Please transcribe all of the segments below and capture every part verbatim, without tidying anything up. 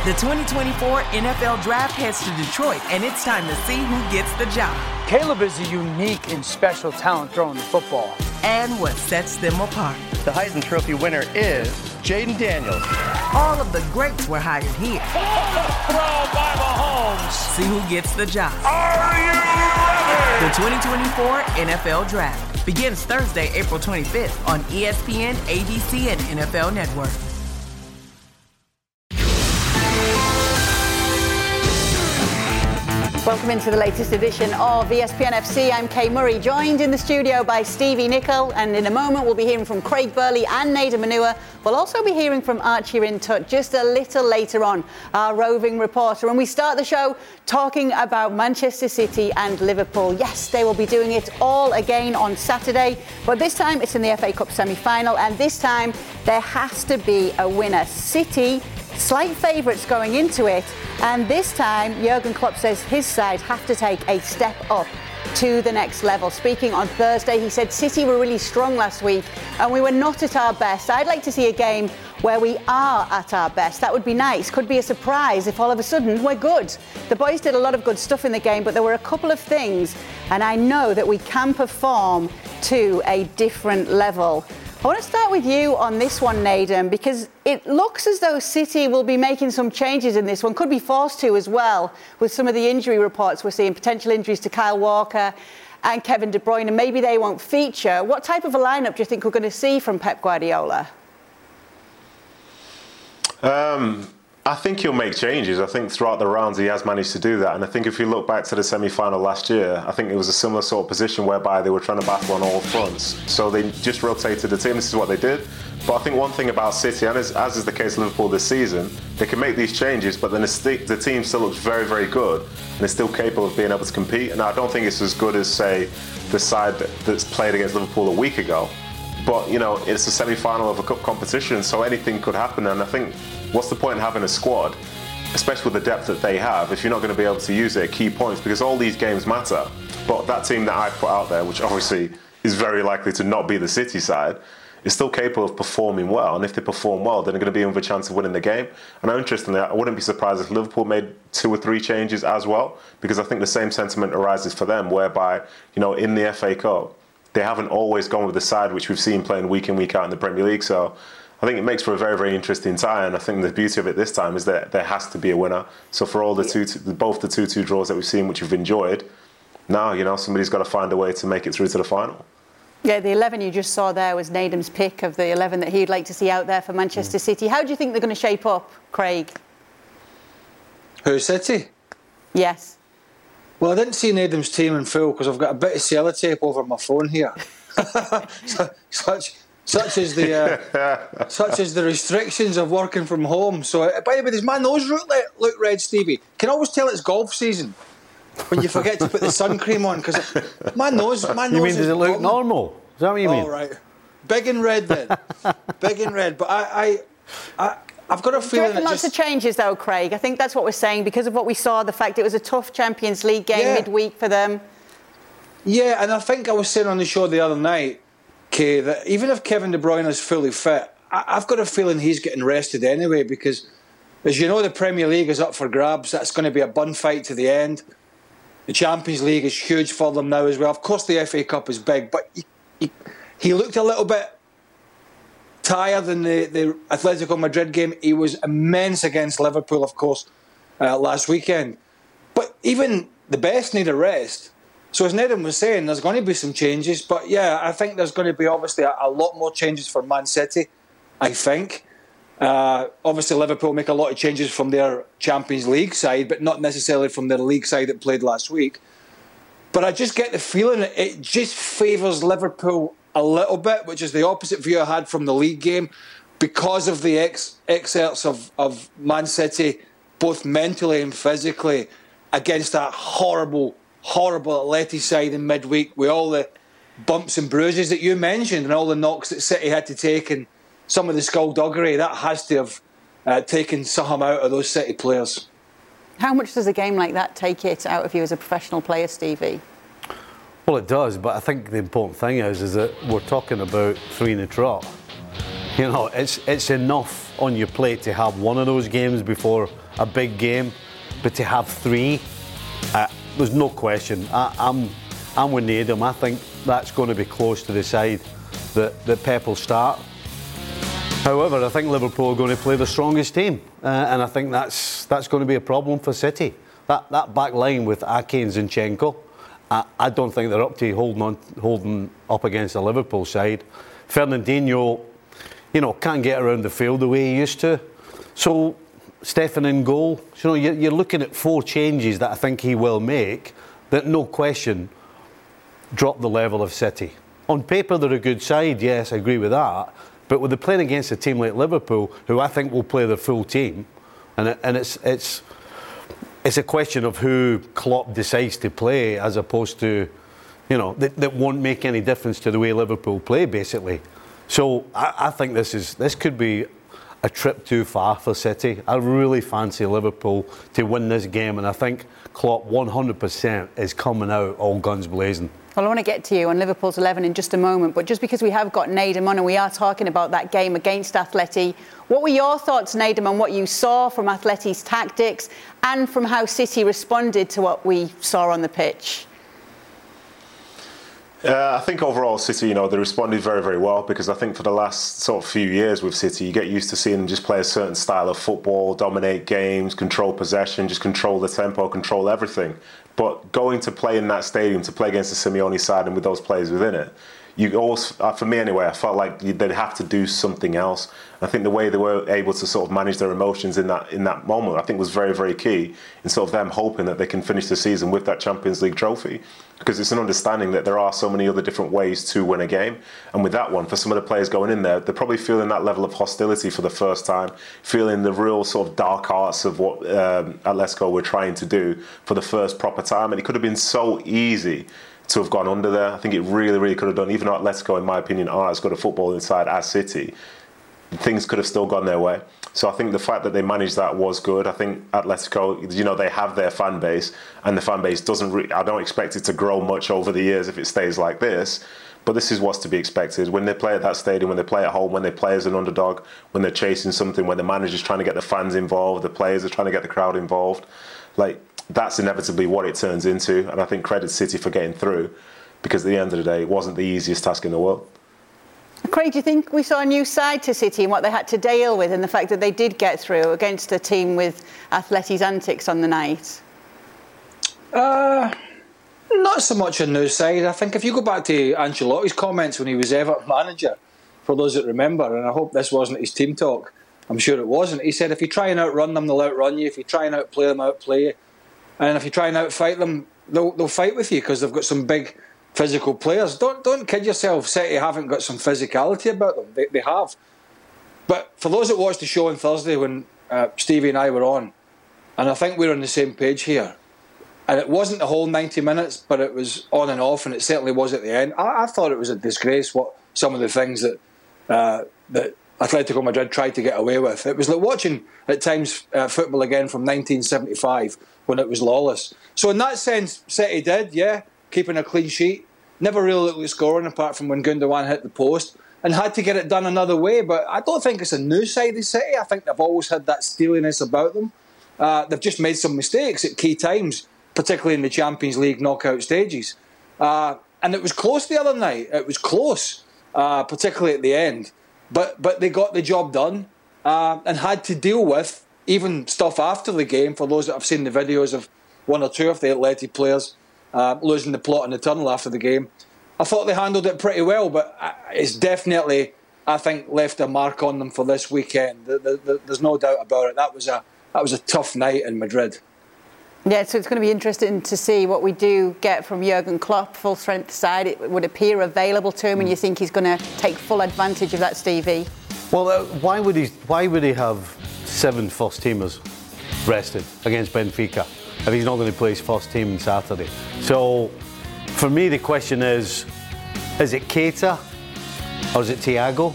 The twenty twenty-four N F L Draft heads to Detroit, and it's time to see who gets the job. Caleb is a unique and special talent throwing the football. And what sets them apart. The Heisman Trophy winner is Jaden Daniels. All of the greats were hired here. Throw by Mahomes. See who gets the job. Are you ready? The twenty twenty-four N F L Draft begins Thursday, April twenty-fifth on E S P N, A B C, and N F L Network. Welcome into the latest edition of E S P N F C. I'm Kay Murray, joined in the studio by Stevie Nicol, and in a moment we'll be hearing from Craig Burley and Nader Manua. We'll also be hearing from Archie Rintut just a little later on, our roving reporter. And we start the show talking about Manchester City and Liverpool. Yes, they will be doing it all again on Saturday, but this time it's in the F A Cup semi-final, and this time there has to be a winner. City, slight favourites going into it, and this time Jurgen Klopp says his side have to take a step up to the next level. Speaking on Thursday, he said City were really strong last week and we were not at our best. I'd like to see a game where we are at our best. That would be nice. Could be a surprise if all of a sudden we're good. The boys did a lot of good stuff in the game, but there were a couple of things, and I know that we can perform to a different level. I want to start with you on this one, Nader, because it looks as though City will be making some changes in this one, could be forced to as well, with some of the injury reports we're seeing, potential injuries to Kyle Walker and Kevin De Bruyne, and maybe they won't feature. What type of a lineup do you think we're going to see from Pep Guardiola? Um, I think he'll make changes. I think throughout the rounds he has managed to do that. And I think if you look back to the semi-final last year, I think it was a similar sort of position whereby they were trying to battle on all fronts. So they just rotated the team. This is what they did. But I think one thing about City, and as, as is the case with Liverpool this season, they can make these changes, but then the, st- the team still looks very, very good, and they're still capable of being able to compete. And I don't think it's as good as, say, the side that, that's played against Liverpool a week ago. But, you know, it's a semi-final of a cup competition, so anything could happen. And I think, what's the point in having a squad, especially with the depth that they have, if you're not going to be able to use it at key points? Because all these games matter. But that team that I put out there, which obviously is very likely to not be the City side, is still capable of performing well. And if they perform well, then they're going to be in with a chance of winning the game. And interestingly, I wouldn't be surprised if Liverpool made two or three changes as well, because I think the same sentiment arises for them, whereby, you know, in the F A Cup, they haven't always gone with the side which we've seen playing week in, week out in the Premier League. So I think it makes for a very, very interesting tie, and I think the beauty of it this time is that there has to be a winner. So for all the two, both the two two draws that we've seen, which we've enjoyed, now, you know, somebody's got to find a way to make it through to the final. Yeah, the eleven you just saw there was Nadem's pick of the eleven that he'd like to see out there for Manchester mm. City. How do you think they're going to shape up, Craig? Who, City? Yes. Well, I didn't see Nadem's team in full because I've got a bit of sellotape over my phone here. such, such as the uh, such as the restrictions of working from home. So, uh, by the way, does my nose look, look red, Stevie? Can always tell it's golf season when you forget to put the sun cream on, because my nose, my nose. You mean is does it look bottom. normal? Is that what you mean? All right, big and red then, big and red. But I, I, I I've got a feeling. Do you reckon that lots just... of changes though, Craig? I think that's what we're saying because of what we saw. The fact it was a tough Champions League game yeah. midweek for them. Yeah, and I think I was saying on the show the other night, Kay, that even if Kevin De Bruyne is fully fit, I, I've got a feeling he's getting rested anyway because, as you know, the Premier League is up for grabs. That's going to be a bun fight to the end. The Champions League is huge for them now as well. Of course, the F A Cup is big, but he, he, he looked a little bit tired in the, the Atletico Madrid game. He was immense against Liverpool, of course, uh, last weekend. But even the best need a rest. So as Nedum was saying, there's going to be some changes. But yeah, I think there's going to be obviously a, a lot more changes for Man City, I think. Uh, obviously, Liverpool make a lot of changes from their Champions League side, but not necessarily from their league side that played last week. But I just get the feeling that it just favours Liverpool a little bit, which is the opposite view I had from the league game, because of the ex- excerpts of, of Man City, both mentally and physically, against that horrible, horrible Atleti side in midweek, with all the bumps and bruises that you mentioned and all the knocks that City had to take and some of the skullduggery. That has to have uh, taken some out of those City players. How much does a game like that take it out of you as a professional player, Stevie? Well, it does, but I think the important thing is, is that we're talking about three in the trot. You know, it's it's enough on your plate to have one of those games before a big game, but to have three, uh, there's no question. I, I'm I'm with Nedum. I think that's going to be close to the side that, that Pep will start. However, I think Liverpool are going to play the strongest team, uh, and I think that's that's going to be a problem for City. That that back line with Ake and Zinchenko, I, I don't think they're up to holding on, holding up against the Liverpool side. Fernandinho, you know, can't get around the field the way he used to. So Stefan in goal. You know, you're, you're looking at four changes that I think he will make that, no question, drop the level of City. On paper, they're a good side. Yes, I agree with that. But with the playing against a team like Liverpool, who I think will play their full team, and it, and it's it's it's a question of who Klopp decides to play, as opposed to, you know, that, that won't make any difference to the way Liverpool play, basically. So I, I think this is this could be a trip too far for City. I really fancy Liverpool to win this game, and I think Klopp one hundred percent is coming out all guns blazing. Well, I want to get to you on Liverpool's eleven in just a moment, but just because we have got Nedum on and we are talking about that game against Atleti, what were your thoughts, Nedum, on what you saw from Atleti's tactics and from how City responded to what we saw on the pitch? Uh, I think overall City, you know, they responded very, very well, because I think for the last sort of few years with City, you get used to seeing them just play a certain style of football, dominate games, control possession, just control the tempo, control everything. But going to play in that stadium, to play against the Simeone side and with those players within it, you always, for me anyway, I felt like they'd have to do something else. I think the way they were able to sort of manage their emotions in that in that moment, I think was very, very key in sort of them hoping that they can finish the season with that Champions League trophy. Because it's an understanding that there are so many other different ways to win a game. And with that one, for some of the players going in there, they're probably feeling that level of hostility for the first time, feeling the real sort of dark arts of what um, Atletico were trying to do for the first proper time. And it could have been so easy to have gone under there. I think it really, really could have done. Even though Atletico, in my opinion, aren't as good a football inside as City, things could have still gone their way. So I think the fact that they managed that was good. I think Atletico, you know, they have their fan base, and the fan base doesn't re- I don't expect it to grow much over the years if it stays like this. But this is what's to be expected. When they play at that stadium, when they play at home, when they play as an underdog, when they're chasing something, when the manager's trying to get the fans involved, the players are trying to get the crowd involved, like, that's inevitably what it turns into. And I think credit City for getting through, because at the end of the day, it wasn't the easiest task in the world. Craig, do you think we saw a new side to City and what they had to deal with, and the fact that they did get through against a team with Atleti's antics on the night? Uh, not so much a new side. I think if you go back to Ancelotti's comments when he was Everton manager, for those that remember, and I hope this wasn't his team talk, I'm sure it wasn't. He said if you try and outrun them, they'll outrun you. If you try and outplay them, outplay you. And if you try and outfight them, they'll, they'll fight with you, because they've got some big physical players. Don't don't kid yourself, City haven't got some physicality about them. They, they have. But for those that watched the show on Thursday when uh, Stevie and I were on, and I think we're on the same page here, and it wasn't the whole ninety minutes, but it was on and off, and it certainly was at the end. I, I thought it was a disgrace what some of the things that uh, that Atletico Madrid tried to get away with. It was like watching at times uh, football again from nineteen seventy-five when it was lawless. So in that sense, City did, yeah, keeping a clean sheet. Never really looked at scoring apart from when Gundogan hit the post, and had to get it done another way. But I don't think it's a new side of City. I think they've always had that steeliness about them. Uh, they've just made some mistakes at key times, particularly in the Champions League knockout stages. Uh, and it was close the other night. It was close, uh, particularly at the end. But but they got the job done uh, and had to deal with even stuff after the game. For those that have seen the videos of one or two of the Atleti players uh, losing the plot in the tunnel after the game, I thought they handled it pretty well. But it's definitely, I think, left a mark on them for this weekend. There's no doubt about it. That was a that was a tough night in Madrid. Yeah, so it's going to be interesting to see what we do get from Jurgen Klopp, full strength side. It would appear available to him, mm. and you think he's going to take full advantage of that, Stevie? Well, uh, why would he? Why would he have seven first teamers rested against Benfica if he's not going to play his first team on Saturday? So, for me, the question is: is it Keita or is it Thiago?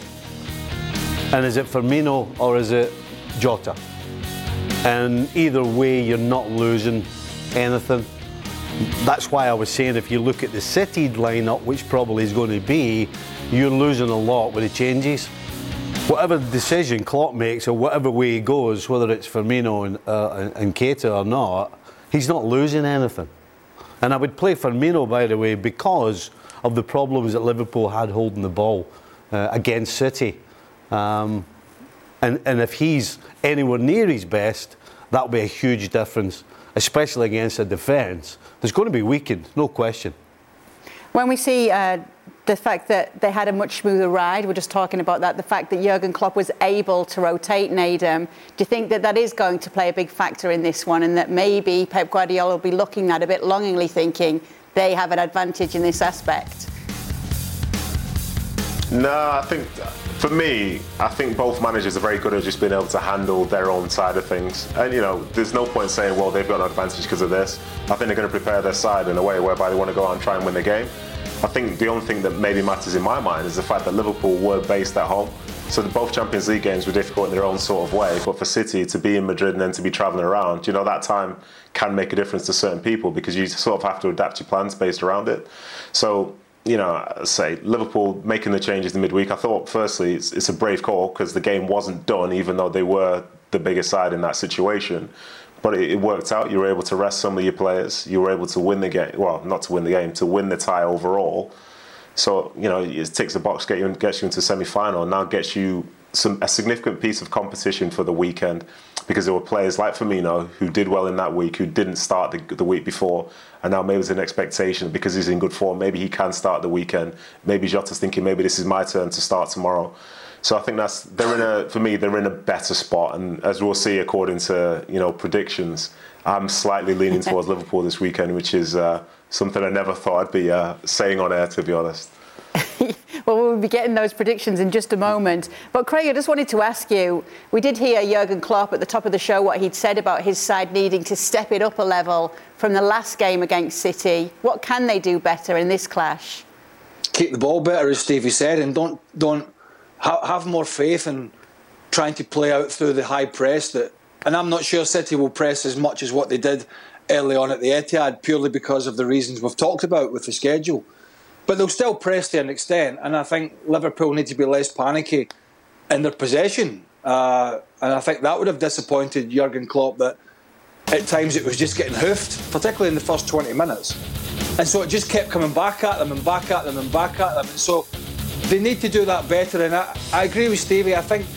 And is it Firmino or is it Jota? And either way, you're not losing anything. That's why I was saying if you look at the City lineup, which probably is going to be, you're losing a lot with the changes. whatever decision Klopp makes or whatever way he goes, whether it's Firmino and, uh, and Keita or not, he's not losing anything. And I would play Firmino, by the way, because of the problems that Liverpool had holding the ball uh, against City. Um, and, and if he's anywhere near his best, that'll be a huge difference, especially against a defence. There's going to be weakened, no question. When we see uh, the fact that they had a much smoother ride, we're just talking about that, the fact that Jurgen Klopp was able to rotate Nedum, do you think that that is going to play a big factor in this one, and that maybe Pep Guardiola will be looking at a bit longingly thinking they have an advantage in this aspect? No, I think, for me, I think both managers are very good at just being able to handle their own side of things. And, you know, there's no point saying, well, they've got an advantage because of this. I think they're going to prepare their side in a way whereby they want to go out and try and win the game. I think the only thing that maybe matters in my mind is the fact that Liverpool were based at home. So the both Champions League games were difficult in their own sort of way. But for City to be in Madrid and then to be travelling around, you know, that time can make a difference to certain people because you sort of have to adapt your plans based around it. So, you know, say Liverpool making the changes in midweek, I thought firstly it's, it's a brave call because the game wasn't done, even though they were the bigger side in that situation. But it, it worked out. You were able to rest some of your players. You were able to win the game. Well, not to win the game, to win the tie overall. So, you know, it ticks the box, get you, gets you into semi-final, and now gets you some a significant piece of competition for the weekend, because there were players like Firmino who did well in that week, who didn't start the, the week before, and now maybe there's an expectation because he's in good form, maybe he can start the weekend. Maybe Jota's thinking maybe this is my turn to start tomorrow. So I think that's they're in a for me they're in a better spot, and as we'll see according to you know predictions, I'm slightly leaning towards Liverpool this weekend, which is uh, something I never thought I'd be uh, saying on air, to be honest. Well, we'll be getting those predictions in just a moment. But Craig, I just wanted to ask you, we did hear Jurgen Klopp at the top of the show what he'd said about his side needing to step it up a level from the last game against City. What can they do better in this clash? Keep the ball better, as Stevie said, and don't don't ha- have more faith in trying to play out through the high press. That, and I'm not sure City will press as much as what they did early on at the Etihad, purely because of the reasons we've talked about with the schedule. But they'll still press to an extent, and I think Liverpool need to be less panicky in their possession. Uh, and I think that would have disappointed Jurgen Klopp, that at times it was just getting hoofed, particularly in the first twenty minutes. And so it just kept coming back at them and back at them and back at them. And so they need to do that better. And I, I agree with Stevie. I think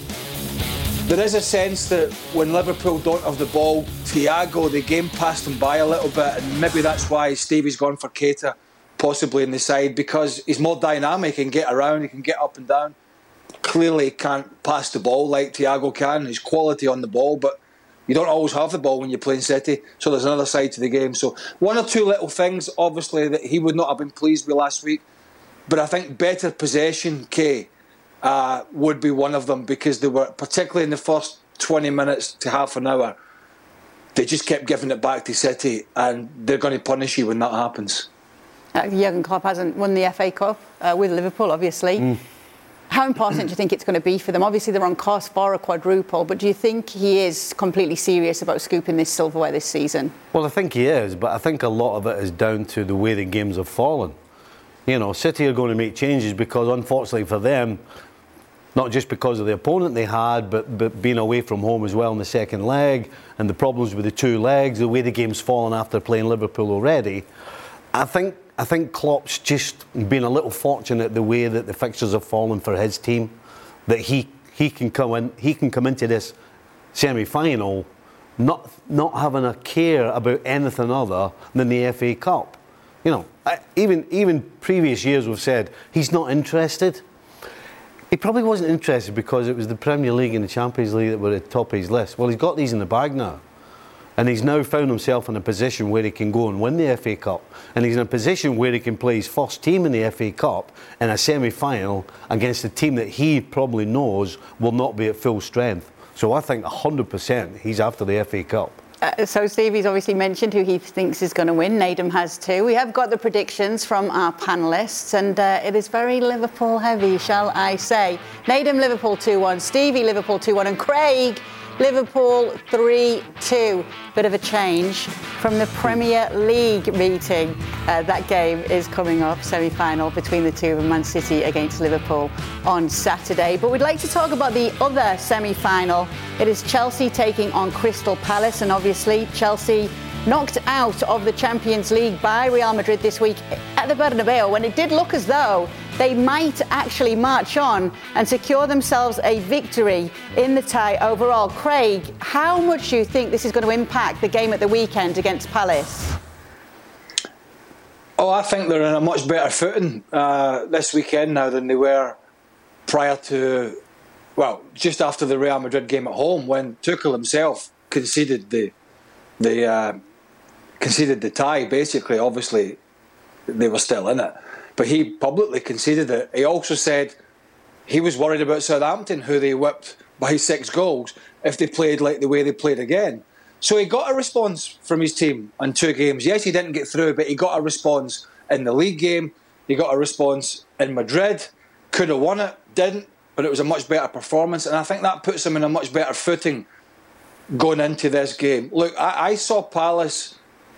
there is a sense that when Liverpool don't have the ball, Thiago, the game passed them by a little bit, and maybe that's why Stevie's gone for Keita possibly in the side, because he's more dynamic, he can get around, he can get up and down. Clearly can't pass the ball like Thiago can, his quality on the ball, but you don't always have the ball when you're playing City, so there's another side to the game. So one or two little things, obviously, that he would not have been pleased with last week, but I think better possession, Kay, uh, would be one of them, because they were, particularly in the first twenty minutes to half an hour, they just kept giving it back to City, and they're going to punish you when that happens. Uh, Jurgen Klopp hasn't won the F A Cup uh, with Liverpool, obviously. Mm. How important do you think it's going to be for them? Obviously, they're on course for a quadruple, but do you think he is completely serious about scooping this silverware this season? Well, I think he is, but I think a lot of it is down to the way the games have fallen. You know, City are going to make changes because, unfortunately for them, not just because of the opponent they had, but, but being away from home as well in the second leg, and the problems with the two legs, the way the game's fallen after playing Liverpool already. I think I think Klopp's just been a little fortunate the way that the fixtures have fallen for his team, that he he can come in he can come into this semi-final not not having a care about anything other than the F A Cup. You know, I, even even previous years we've said he's not interested. He probably wasn't interested because it was the Premier League and the Champions League that were at the top of his list. Well, he's got these in the bag now. And he's now found himself in a position where he can go and win the F A Cup. And he's in a position where he can play his first team in the F A Cup in a semi-final against a team that he probably knows will not be at full strength. So I think one hundred percent he's after the F A Cup. Uh, so Stevie's obviously mentioned who he thinks is going to win. Nedum has too. We have got the predictions from our panellists, and uh, it is very Liverpool heavy, shall I say. Nedum, Liverpool two one. Stevie, Liverpool two one. And Craig, Liverpool three two. Bit of a change. from the Premier League meeting. Uh, that game is coming up, semi-final between the two of them, Man City against Liverpool on Saturday. But we'd like to talk about the other semi-final. It is Chelsea taking on Crystal Palace, and obviously Chelsea knocked out of the Champions League by Real Madrid this week at the Bernabeu, when it did look as though they might actually march on and secure themselves a victory in the tie overall. Craig, how much do you think this is going to impact the game at the weekend against Palace? Oh, I think they're in a much better footing uh, this weekend now than they were prior to, well, just after the Real Madrid game at home, when Tuchel himself conceded the the uh, conceded the tie. Basically, obviously, they were still in it, but he publicly conceded it. He also said he was worried about Southampton, who they whipped by six goals, if they played like the way they played again. So he got a response from his team on two games. Yes, he didn't get through, but he got a response in the league game. He got a response in Madrid. Could have won it, didn't, but it was a much better performance, and I think that puts him in a much better footing going into this game. Look, I, I saw Palace.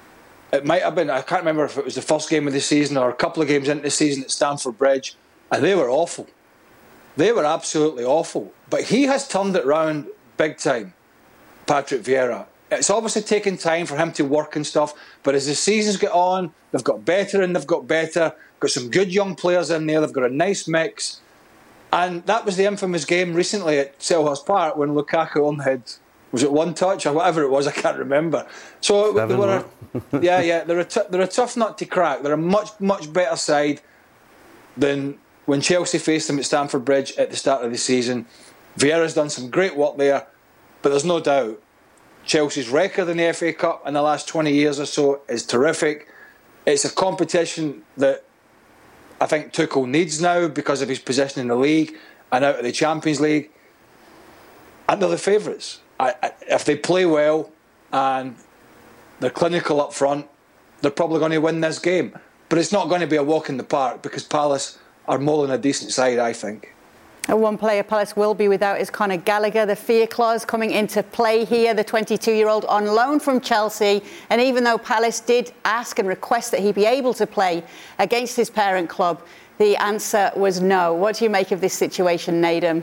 It might have been, I can't remember if it was the first game of the season or a couple of games into the season at Stamford Bridge, and they were awful. They were absolutely awful. But he has turned it round big time, Patrick Vieira. It's obviously taken time for him to work and stuff, but as the seasons get on, they've got better and they've got better. Got some good young players in there. They've got a nice mix. And that was the infamous game recently at Selhurst Park when Lukaku only had, was it one touch or whatever it was? I can't remember. So Seven, they were, a, yeah, yeah, they're a t- they're a tough nut to crack. They're a much much better side than when Chelsea faced them at Stamford Bridge at the start of the season. Vieira's done some great work there, but there's no doubt Chelsea's record in the F A Cup in the last twenty years or so is terrific. It's a competition that I think Tuchel needs now because of his position in the league and out of the Champions League. And they're the favourites. I, I, if they play well and they're clinical up front, they're probably going to win this game. But it's not going to be a walk in the park because Palace are more than a decent side, I think. One player Palace will be without is Conor Gallagher. The fear clause coming into play here. The twenty-two-year-old on loan from Chelsea. And even though Palace did ask and request that he be able to play against his parent club, the answer was no. What do you make of this situation, Nedum?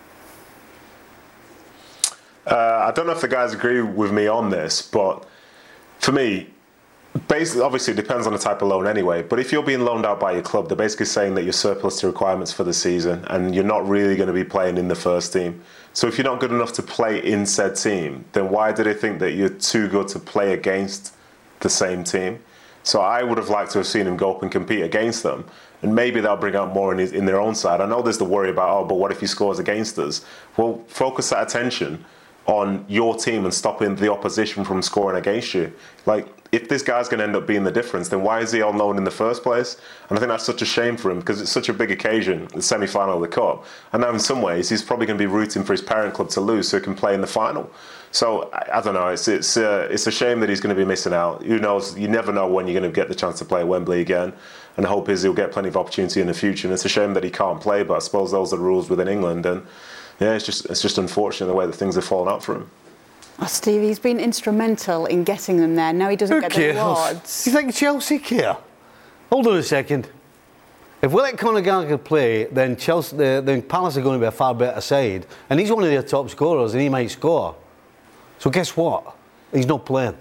Uh, I don't know if the guys agree with me on this, but for me, basically, obviously it depends on the type of loan anyway, but if you're being loaned out by your club, they're basically saying that you're surplus to requirements for the season and you're not really going to be playing in the first team. So if you're not good enough to play in said team, then why do they think that you're too good to play against the same team? So I would have liked to have seen him go up and compete against them, and maybe they'll bring out more in, his, in their own side. I know there's the worry about, oh, but what if he scores against us? Well, focus that attention on your team and stopping the opposition from scoring against you. Like, if this guy's going to end up being the difference, then why is he on loan in the first place? And I think that's such a shame for him because it's such a big occasion, the semi-final of the Cup. And now in some ways, he's probably going to be rooting for his parent club to lose so he can play in the final. So, I, I don't know, it's it's uh, it's a shame that he's going to be missing out. Who knows? You never know when you're going to get the chance to play at Wembley again. And the hope is he'll get plenty of opportunity in the future. And it's a shame that he can't play, but I suppose those are the rules within England. And yeah, it's just it's just unfortunate the way that things have fallen out for him. Oh, Steve, he's been instrumental in getting them there. Now he doesn't Who get cares? the awards. You think Chelsea care? Hold on a second. If we let Conor Gallagher play, then Chelsea, then Palace are going to be a far better side, and he's one of their top scorers, and he might score. So guess what? He's not playing.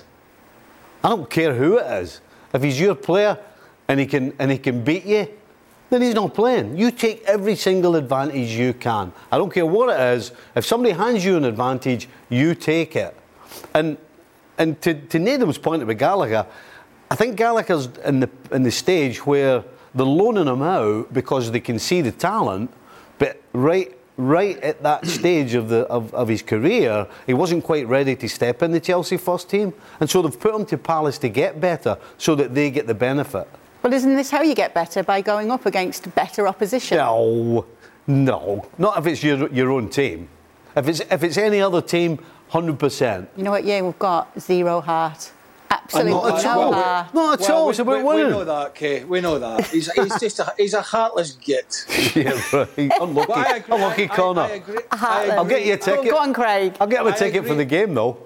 I don't care who it is. If he's your player and he can and he can beat you, then he's not playing. You take every single advantage you can. I don't care what it is. If somebody hands you an advantage, you take it. And and to, to Nedum's point about Gallagher, I think Gallagher's in the in the stage where they're loaning him out because they can see the talent, but right right at that stage of the of, of his career, he wasn't quite ready to step in the Chelsea first team. And so they've put him to Palace to get better so that they get the benefit. Well, isn't this how you get better? By going up against better opposition? No, no. Not if it's your your own team. If it's if it's any other team, one hundred percent. You know what? Yeah, we've got zero heart. Absolutely not at no all. heart. Not at Well, all. we, It's about we, winning. we know that, Kay. We know that. He's, he's just a, he's a heartless git. Yeah, right. Unlucky. But I agree- Unlucky I- I- corner. I agree- I Heartless. I'll get you a Go- ticket. Go on, Craig. I'll get him a I ticket agree. for the game, though.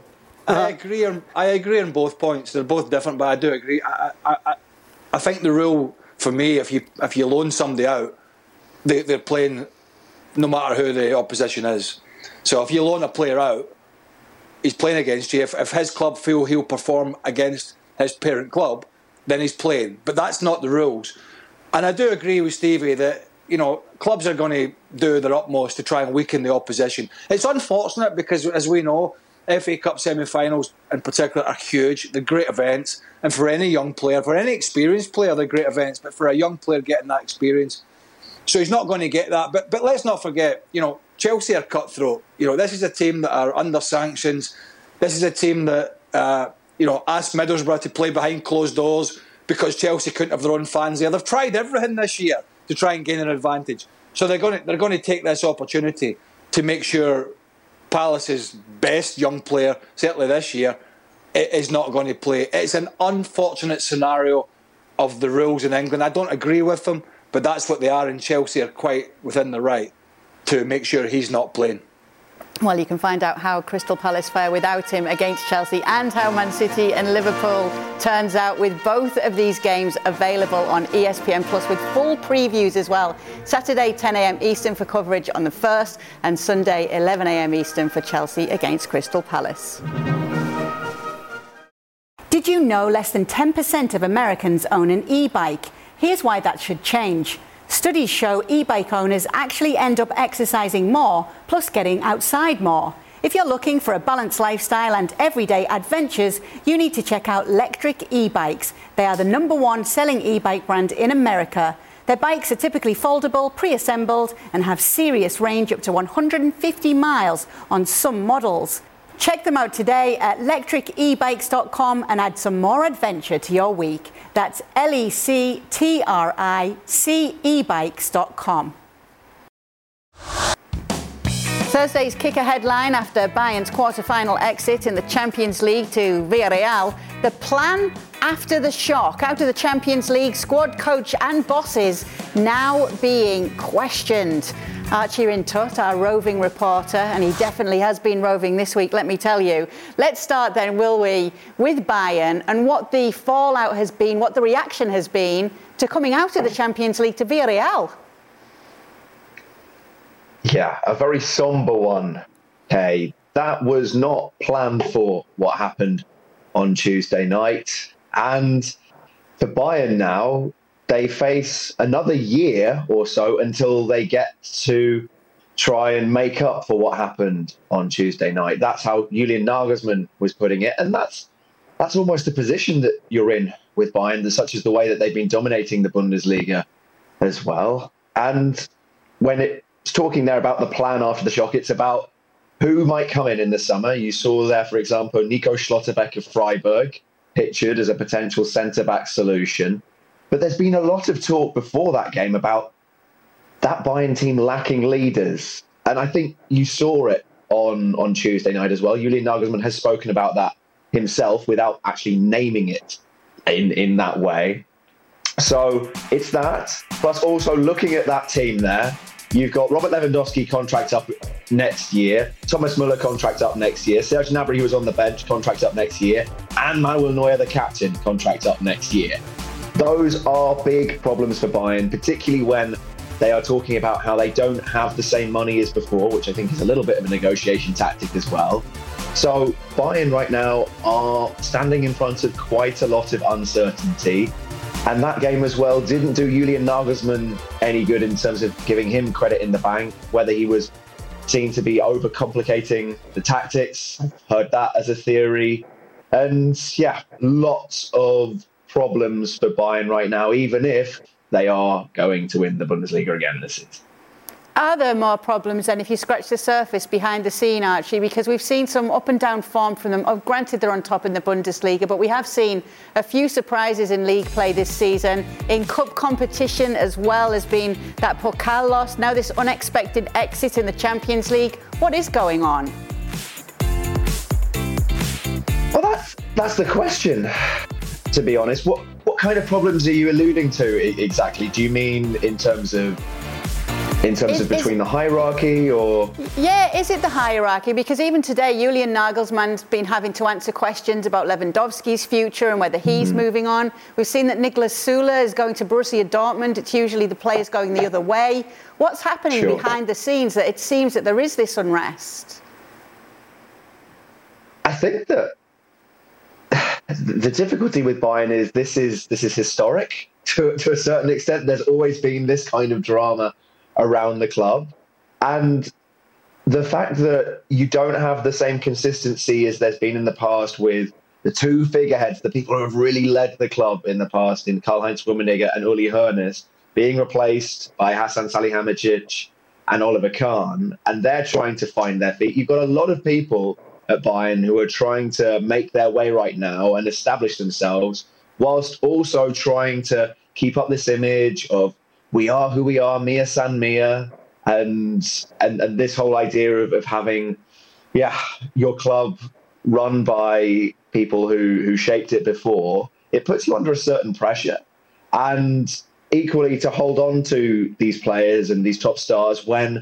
I agree on I agree on both points. They're both different, but I do agree. I I, I, I think the rule for me, if you if you loan somebody out, they, they're playing no matter who the opposition is. So if you loan a player out, he's playing against you. If, if his club feel he'll perform against his parent club, then he's playing. But that's not the rules. And I do agree with Stevie that, you know, clubs are going to do their utmost to try and weaken the opposition. It's unfortunate because, as we know, F A Cup semi-finals in particular are huge. They're great events. And for any young player, for any experienced player, they're great events. But for a young player getting that experience, so he's not going to get that. But but let's not forget, you know, Chelsea are cutthroat. You know, this is a team that are under sanctions. This is a team that, uh, you know, asked Middlesbrough to play behind closed doors because Chelsea couldn't have their own fans there. They've tried everything this year to try and gain an advantage. So they're going to they're going to take this opportunity to make sure Palace's best young player, certainly this year, is not going to play. It's an unfortunate scenario of the rules in England. I don't agree with them, but that's what they are, and Chelsea are quite within the right to make sure he's not playing. Well, you can find out how Crystal Palace fare without him against Chelsea and how Man City and Liverpool turns out with both of these games available on E S P N Plus with full previews as well. Saturday ten a.m. Eastern for coverage on the first and Sunday eleven a.m. Eastern for Chelsea against Crystal Palace. Did you know less than ten percent of Americans own an e-bike? Here's why that should change. Studies show e-bike owners actually end up exercising more, plus getting outside more. If you're looking for a balanced lifestyle and everyday adventures, you need to check out Lectric e-bikes. They are the number one selling e-bike brand in America. Their bikes are typically foldable, pre-assembled, and have serious range up to one hundred fifty miles on some models. Check them out today at lectric e bikes dot com and add some more adventure to your week. That's L E C T R I C e bikes dot com. Thursday's kicker headline after Bayern's quarter-final exit in the Champions League to Villarreal. The plan after the shock out of the Champions League, squad coach and bosses now being questioned. Archie Rintut, our roving reporter, and he definitely has been roving this week, let me tell you. Let's start then, will we, with Bayern and what the fallout has been, what the reaction has been to coming out of the Champions League to Villarreal. Yeah, a very sombre one, Kay. That was not planned for, what happened on Tuesday night. And for Bayern now, they face another year or so until they get to try and make up for what happened on Tuesday night. That's how Julian Nagelsmann was putting it. And that's that's almost the position that you're in with Bayern, such as the way that they've been dominating the Bundesliga as well. And when it's talking there about the plan after the shock, it's about who might come in in the summer. You saw there, for example, Nico Schlotterbeck of Freiburg pictured as a potential centre-back solution. But there's been a lot of talk before that game about that Bayern team lacking leaders. And I think you saw it on, on Tuesday night as well. Julian Nagelsmann has spoken about that himself without actually naming it in, in that way. So it's that. Plus also looking at that team there, you've got Robert Lewandowski contract up next year, Thomas Müller contract up next year, Serge Gnabry, who was on the bench, contract up next year, and Manuel Neuer, the captain, contract up next year. Those are big problems for Bayern, particularly when they are talking about how they don't have the same money as before, which I think is a little bit of a negotiation tactic as well. So Bayern right now are standing in front of quite a lot of uncertainty. And that game as well didn't do Julian Nagelsmann any good in terms of giving him credit in the bank, whether he was seen to be overcomplicating the tactics. I've heard that as a theory. And yeah, lots of problems for Bayern right now, even if they are going to win the Bundesliga again this season. Are there more problems than if you scratch the surface behind the scene, Archie? Because we've seen some up and down form from them. Oh, granted, they're on top in the Bundesliga, but we have seen a few surprises in league play this season. In cup competition as well as being that Pokal loss. Now this unexpected exit in the Champions League. What is going on? Well, that's, that's the question, to be honest. What, what kind of problems are you alluding to exactly? Do you mean in terms of In terms Is- of between is- the hierarchy, or Yeah, is it the hierarchy? Because even today, Julian Nagelsmann's been having to answer questions about Lewandowski's future and whether he's Mm-hmm. moving on. We've seen that Niklas Süle is going to Borussia Dortmund. It's usually the players going the other way. What's happening Sure. behind the scenes that it seems that there is this unrest? I think that the difficulty with Bayern is this is this is historic to to a certain extent. There's always been this kind of drama around the club, and the fact that you don't have the same consistency as there's been in the past with the two figureheads, the people who have really led the club in the past, in Karl-Heinz Rummenigge and Uli Hoeneß, being replaced by Hasan Salihamidzic and Oliver Kahn, and they're trying to find their feet. You've got a lot of people at Bayern who are trying to make their way right now and establish themselves, whilst also trying to keep up this image of we are who we are, Mia San Mia, and and, and this whole idea of, of having, yeah, your club run by people who, who shaped it before, it puts you under a certain pressure. And equally to hold on to these players and these top stars when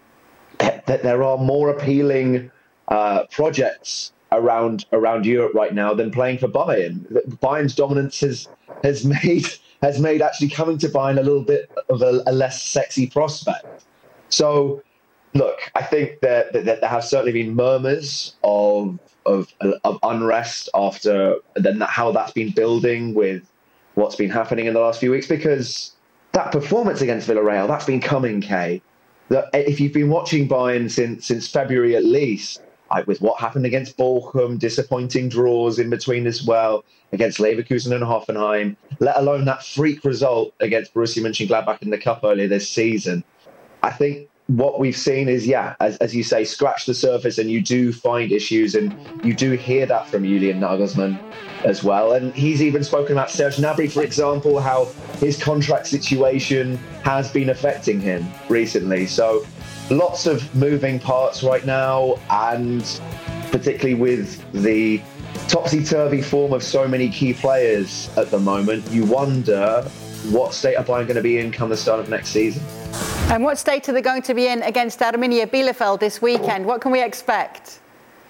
th- there are more appealing uh, projects around around Europe right now than playing for Bayern. Bayern's dominance has has made has made actually coming to Bayern a little bit of a, a less sexy prospect. So, look, I think that, that, that there have certainly been murmurs of of, of unrest after then how that's been building with what's been happening in the last few weeks, because that performance against Villarreal, that's been coming, Kay. That if you've been watching Bayern since since February at least, like with what happened against Bochum, disappointing draws in between as well, against Leverkusen and Hoffenheim, let alone that freak result against Borussia Mönchengladbach in the Cup earlier this season. I think what we've seen is, yeah, as, as you say, scratch the surface and you do find issues, and you do hear that from Julian Nagelsmann as well. And he's even spoken about Serge Gnabry, for example, how his contract situation has been affecting him recently. So lots of moving parts right now, and particularly with the topsy-turvy form of so many key players at the moment, you wonder what state are Bayern going to be in come the start of next season. And what state are they going to be in against Arminia Bielefeld this weekend? What can we expect?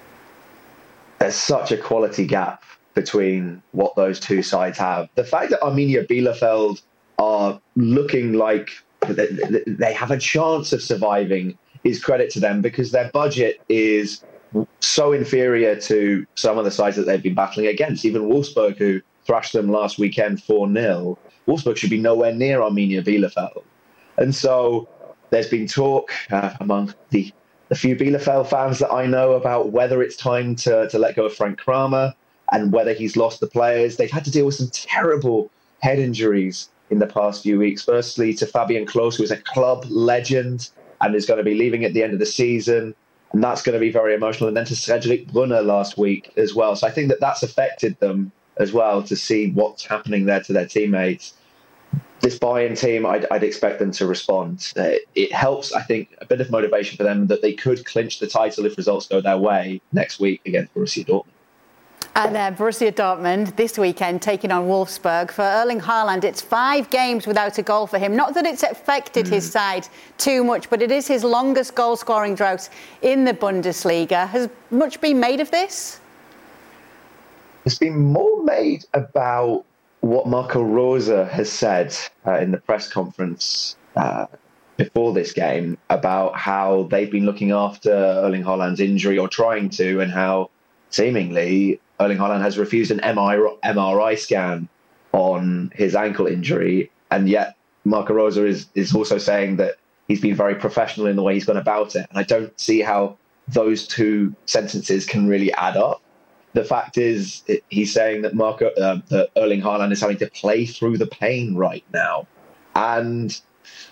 There's such a quality gap between what those two sides have. The fact that Arminia Bielefeld are looking like they have a chance of surviving is credit to them, because their budget is so inferior to some of the sides that they've been battling against. Even Wolfsburg, who thrashed them last weekend four nil, Wolfsburg should be nowhere near Arminia Bielefeld. And so there's been talk uh, among the, the few Bielefeld fans that I know about whether it's time to, to let go of Frank Kramer and whether he's lost the players. They've had to deal with some terrible head injuries in the past few weeks. Firstly, to Fabian Klos, who is a club legend and is going to be leaving at the end of the season. And that's going to be very emotional. And then to Cedric Brunner last week as well. So I think that that's affected them as well, to see what's happening there to their teammates. This Bayern team, I'd, I'd expect them to respond. Uh, it helps, I think, a bit of motivation for them that they could clinch the title if results go their way next week against Borussia Dortmund. And uh, Borussia Dortmund this weekend taking on Wolfsburg. For Erling Haaland, it's five games without a goal for him. Not that it's affected mm. his side too much, but it is his longest goal-scoring drought in the Bundesliga. Has much been made of this? There's been more made about what Marco Rose has said uh, in the press conference uh, before this game about how they've been looking after Erling Haaland's injury, or trying to, and how seemingly Erling Haaland has refused an M R I scan on his ankle injury. And yet Marco Rose is, is also saying that he's been very professional in the way he's gone about it. And I don't see how those two sentences can really add up. The fact is, it, he's saying that Marco, uh, that Erling Haaland is having to play through the pain right now. And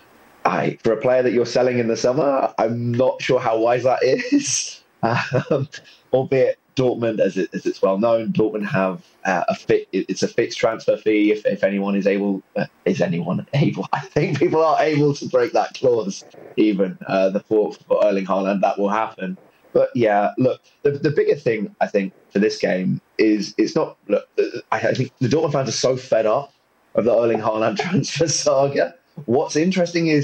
I, for a player that you're selling in the summer, I'm not sure how wise that is. Um, albeit Dortmund, as, it, as it's well known, Dortmund have uh, a fit. It's a fixed transfer fee. If, if anyone is able, uh, is anyone able? I think people are able to break that clause. Even uh, the for, for Erling Haaland, that will happen. But yeah, look, the, the bigger thing I think for this game is it's not. Look, I, I think the Dortmund fans are so fed up of the Erling Haaland transfer saga. What's interesting is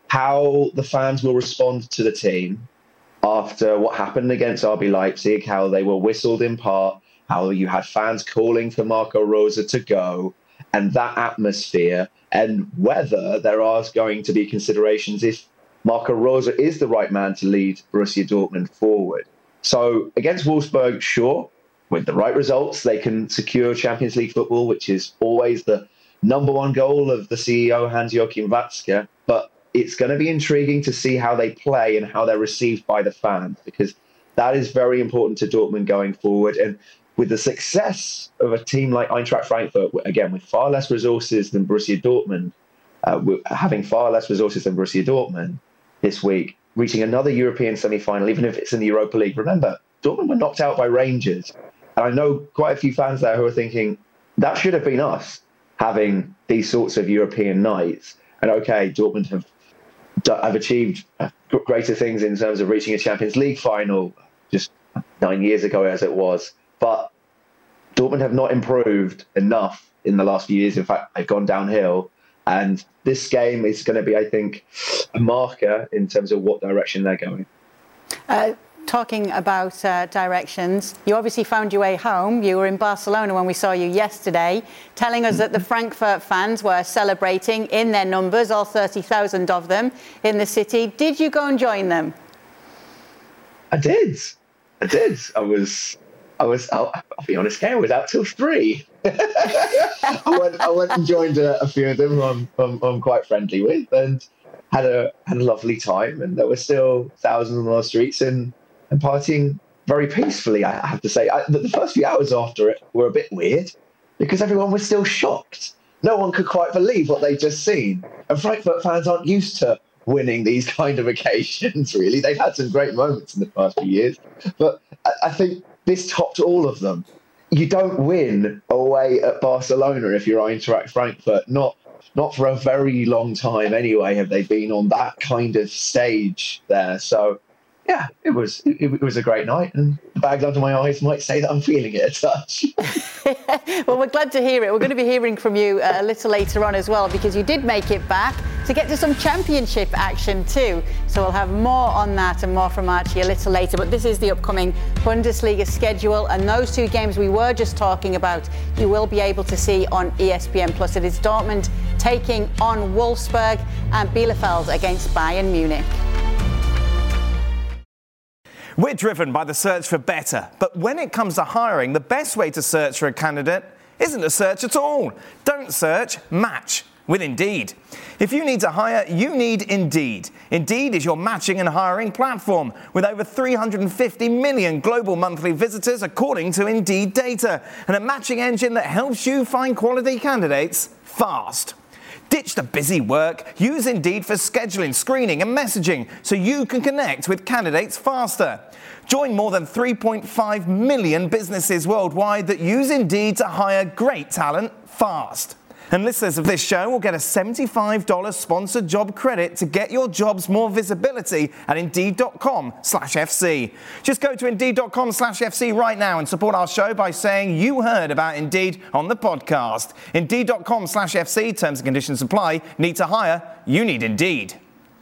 how the fans will respond to the team after what happened against R B Leipzig, how they were whistled in part, how you had fans calling for Marco Rose to go, and that atmosphere, and whether there are going to be considerations if Marco Rose is the right man to lead Borussia Dortmund forward. So against Wolfsburg, sure, with the right results, they can secure Champions League football, which is always the number one goal of the C E O, Hans-Joachim Watzke. But it's going to be intriguing to see how they play and how they're received by the fans, because that is very important to Dortmund going forward. And with the success of a team like Eintracht Frankfurt, again, with far less resources than Borussia Dortmund, uh, having far less resources than Borussia Dortmund this week, reaching another European semi-final, even if it's in the Europa League. Remember, Dortmund were knocked out by Rangers. And I know quite a few fans there who are thinking, that should have been us, having these sorts of European nights. And okay, Dortmund have, have achieved greater things in terms of reaching a Champions League final just nine years ago as it was. But Dortmund have not improved enough in the last few years. In fact, they've gone downhill. And this game is going to be, I think, a marker in terms of what direction they're going. Uh, talking about uh, directions, you obviously found your way home. You were in Barcelona when we saw you yesterday, telling us that the Frankfurt fans were celebrating in their numbers, all thirty thousand of them in the city. Did you go and join them? I did. I did. I was... I was, I'll, I'll be honest, I was out till three. I, went, I went and joined a, a few of them who I'm, I'm, I'm quite friendly with, and had a had a lovely time. And there were still thousands on the streets and, and partying very peacefully, I have to say. I, the, the first few hours after it were a bit weird because everyone was still shocked. No one could quite believe what they'd just seen. And Frankfurt fans aren't used to winning these kind of occasions, really. They've had some great moments in the past few years. But I, I think this topped all of them. You don't win away at Barcelona if you're Eintracht Frankfurt. Not, not for a very long time anyway have they been on that kind of stage there. So, yeah, it was it, it was a great night. And the bags under my eyes might say that I'm feeling it a touch. Well, we're glad to hear it. We're going to be hearing from you uh, a little later on as well, because you did make it back to get to some championship action too. So we'll have more on that and more from Archie a little later. But this is the upcoming Bundesliga schedule, and those two games we were just talking about, you will be able to see on E S P N Plus. It is Dortmund taking on Wolfsburg and Bielefeld against Bayern Munich. We're driven by the search for better, but when it comes to hiring, the best way to search for a candidate isn't to search at all. Don't search, match with Indeed. If you need to hire, you need Indeed. Indeed is your matching and hiring platform with over three hundred fifty million global monthly visitors according to Indeed data, and a matching engine that helps you find quality candidates fast. Ditch the busy work. Use Indeed for scheduling, screening and messaging so you can connect with candidates faster. Join more than three point five million businesses worldwide that use Indeed to hire great talent fast. And listeners of this show will get a seventy-five dollars sponsored job credit to get your jobs more visibility at Indeed.com slash FC. Just go to Indeed.com slash FC right now and support our show by saying you heard about Indeed on the podcast. Indeed.com slash FC. Terms and conditions apply. Need to hire? You need Indeed.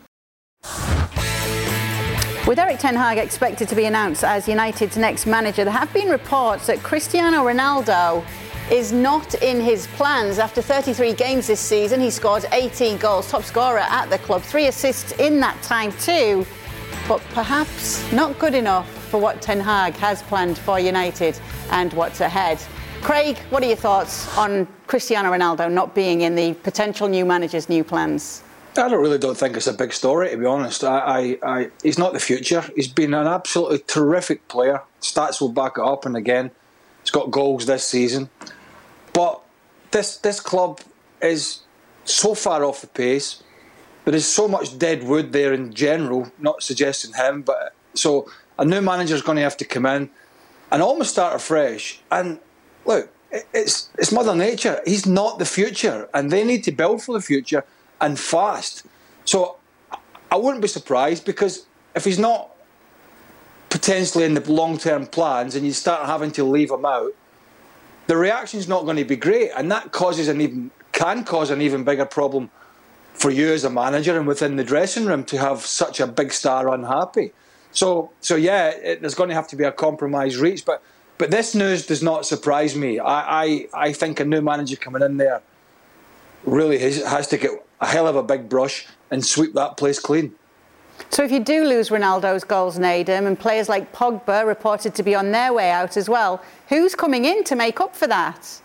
With Erik ten Hag expected to be announced as United's next manager, there have been reports that Cristiano Ronaldo is not in his plans. After thirty-three games this season, he scored eighteen goals, top scorer at the club, three assists in that time too, but perhaps not good enough for what Ten Hag has planned for United and what's ahead. Craig, what are your thoughts on Cristiano Ronaldo not being in the potential new manager's new plans? I don't really don't think it's a big story, to be honest. I, I, I, he's not the future. He's been an absolutely terrific player. Stats will back it up, and again, he's got goals this season. But this this club is so far off the pace. There is so much dead wood there in general, not suggesting him, but so a new manager's going to have to come in and almost start afresh. And look, it's it's Mother Nature. He's not the future, and they need to build for the future and fast. So I wouldn't be surprised, because if he's not potentially in the long-term plans and you start having to leave him out, the reaction's not going to be great, and that causes an even can cause an even bigger problem for you as a manager and within the dressing room to have such a big star unhappy. So, so yeah, it, there's going to have to be a compromise reached. But, but this news does not surprise me. I, I, I think a new manager coming in there really has, has to get a hell of a big brush and sweep that place clean. So if you do lose Ronaldo's goals, Nedum, and players like Pogba reported to be on their way out as well, who's coming in to make up for that?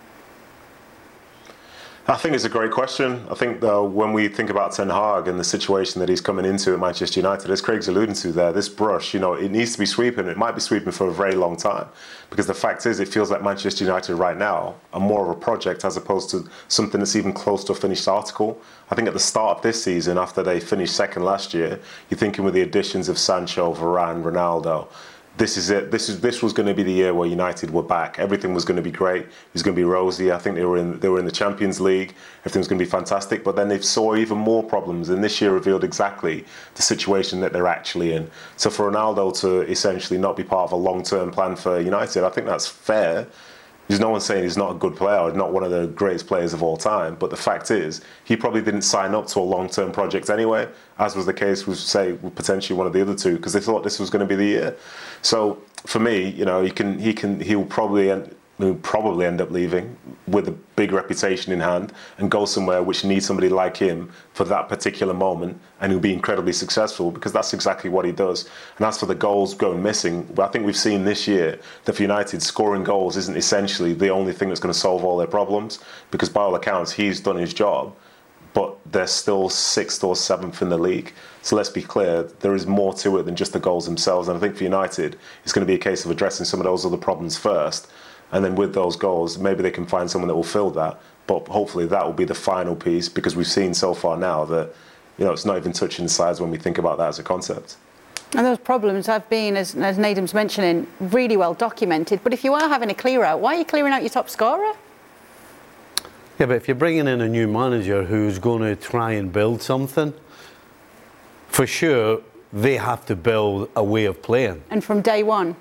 I think it's a great question. I think, though, when we think about Ten Hag and the situation that he's coming into at Manchester United, as Craig's alluding to there, this brush, you know, it needs to be sweeping. It might be sweeping for a very long time, because the fact is, it feels like Manchester United right now are more of a project as opposed to something that's even close to a finished article. I think at the start of this season, after they finished second last year, you're thinking with the additions of Sancho, Varane, Ronaldo, this is it. This is this was going to be the year where United were back. Everything was going to be great. It was going to be rosy. I think they were in they were in the Champions League. Everything was going to be fantastic. But then they saw even more problems, and this year revealed exactly the situation that they're actually in. So for Ronaldo to essentially not be part of a long-term plan for United, I think that's fair. There's no one saying he's not a good player or not one of the greatest players of all time. But the fact is, he probably didn't sign up to a long-term project anyway, as was the case with, say, potentially one of the other two, because they thought this was going to be the year. So for me, you know, he can, he can, he'll probably end, he'll probably end up leaving with a big reputation in hand and go somewhere which needs somebody like him for that particular moment, and he'll be incredibly successful because that's exactly what he does. And as for the goals going missing, I think we've seen this year that for United, scoring goals isn't essentially the only thing that's going to solve all their problems, because by all accounts, he's done his job, but they're still sixth or seventh in the league. So let's be clear, there is more to it than just the goals themselves. And I think for United, it's going to be a case of addressing some of those other problems first. And then with those goals, maybe they can find someone that will fill that. But hopefully that will be the final piece, because we've seen so far now that, you know, it's not even touching the sides when we think about that as a concept. And those problems have been, as, as Nedum's mentioning, really well documented. But if you are having a clear out, why are you clearing out your top scorer? Yeah, but if you're bringing in a new manager who's going to try and build something, for sure, they have to build a way of playing. And from day one?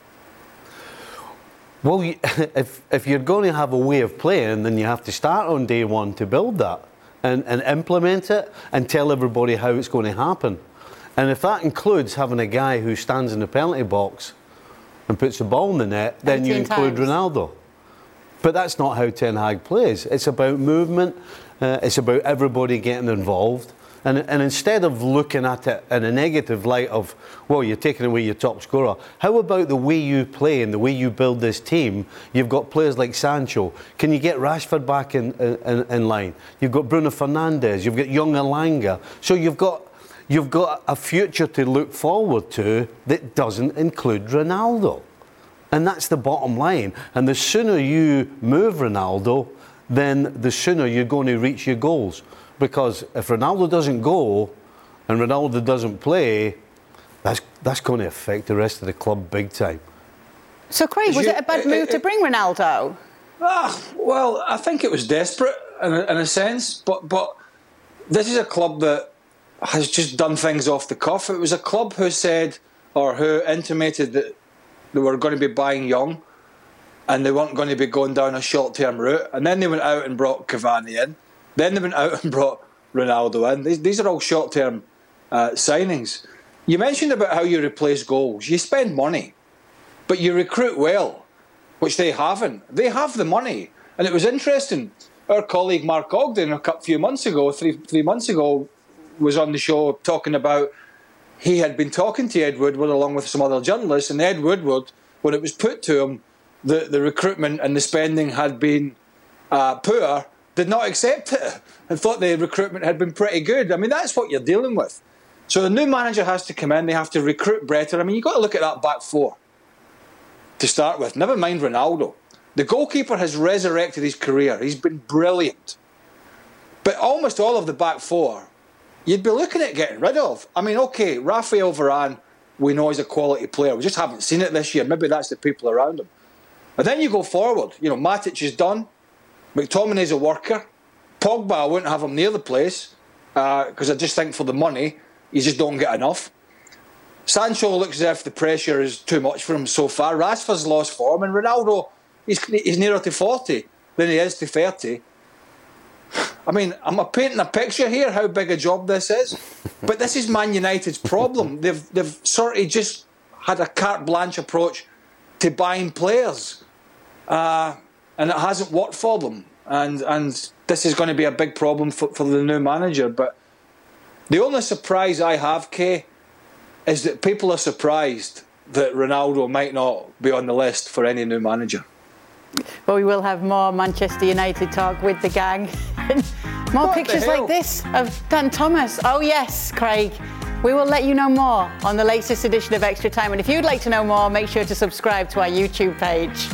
Well, you, if, if you're going to have a way of playing, then you have to start on day one to build that and, and implement it and tell everybody how it's going to happen. And if that includes having a guy who stands in the penalty box and puts the ball in the net, then you include times. Ronaldo. But that's not how Ten Hag plays. It's about movement. Uh, it's about everybody getting involved. And, and instead of looking at it in a negative light of, well, you're taking away your top scorer, how about the way you play and the way you build this team? You've got players like Sancho. Can you get Rashford back in, in, in line? You've got Bruno Fernandes. You've got young Elanga. So you've got, you've got a future to look forward to that doesn't include Ronaldo. And that's the bottom line. And the sooner you move Ronaldo, then the sooner you're going to reach your goals. Because if Ronaldo doesn't go and Ronaldo doesn't play, that's that's going to affect the rest of the club big time. So, Craig, was you, it a bad move uh, uh, to bring Ronaldo? Ah, well, I think it was desperate in a, in a sense, but but this is a club that has just done things off the cuff. It was a club who said, or who intimated that they were going to be buying young and they weren't going to be going down a short-term route. And then they went out and brought Cavani in. Then they went out and brought Ronaldo in. These, these are all short-term uh, signings. You mentioned about how you replace goals. You spend money, but you recruit well, which they haven't. They have the money. And it was interesting. Our colleague Mark Ogden, a few months ago, three, three months ago, was on the show talking about he had been talking to Ed Woodward along with some other journalists, and Ed Woodward, when it was put to him, the, the recruitment and the spending had been uh, poor, did not accept it and thought the recruitment had been pretty good. I mean, that's what you're dealing with. So the new manager has to come in, they have to recruit better. I mean, you've got to look at that back four to start with. Never mind Ronaldo. The goalkeeper has resurrected his career. He's been brilliant. But almost all of the back four, you'd be looking at getting rid of. I mean, OK, Rafael Varane, we know he's a quality player. We just haven't seen it this year. Maybe that's the people around him. And then you go forward. You know, Matic is done. McTominay's a worker. Pogba, I wouldn't have him near the place because uh, I just think for the money, you just don't get enough. Sancho looks as if the pressure is too much for him so far. Rashford's lost form, and Ronaldo, he's, he's nearer to forty than he is to thirty. I mean, I'm painting a picture here how big a job this is, but this is Man United's problem. They've they've sort of just had a carte blanche approach to buying players, uh, and it hasn't worked for them. And and this is going to be a big problem for, for the new manager. But the only surprise I have, Kay, is that people are surprised that Ronaldo might not be on the list for any new manager. But we will have more Manchester United talk with the gang. More What pictures the hell? like this of Dan Thomas. Oh yes, Craig. We will let you know more on the latest edition of Extra Time. And if you'd like to know more, make sure to subscribe to our YouTube page.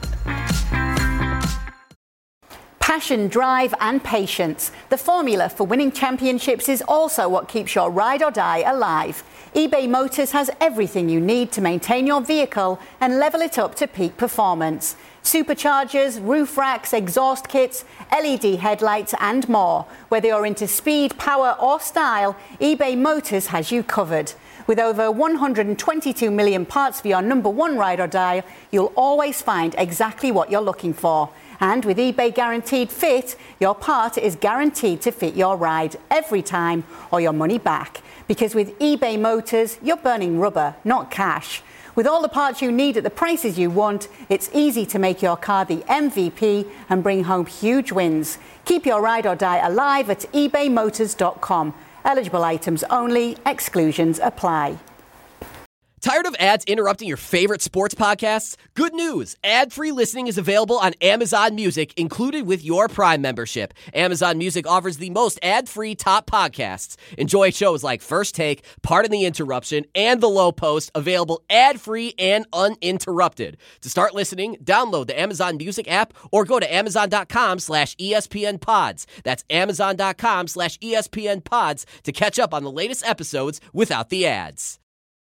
Passion, drive and patience. The formula for winning championships is also what keeps your ride or die alive. eBay Motors has everything you need to maintain your vehicle and level it up to peak performance. Superchargers, roof racks, exhaust kits, L E D headlights and more. Whether you're into speed, power or style, eBay Motors has you covered. With over one hundred twenty-two million parts for your number one ride or die, you'll always find exactly what you're looking for. And with eBay Guaranteed Fit, your part is guaranteed to fit your ride every time or your money back. Because with eBay Motors, you're burning rubber, not cash. With all the parts you need at the prices you want, it's easy to make your car the M V P and bring home huge wins. Keep your ride or die alive at ebay motors dot com. Eligible items only, exclusions apply. Tired of ads interrupting your favorite sports podcasts? Good news! Ad-free listening is available on Amazon Music, included with your Prime membership. Amazon Music offers the most ad-free top podcasts. Enjoy shows like First Take, Pardon the Interruption, and The Low Post, available ad-free and uninterrupted. To start listening, download the Amazon Music app or go to amazon.com slash ESPN pods. That's amazon.com slash ESPN pods to catch up on the latest episodes without the ads.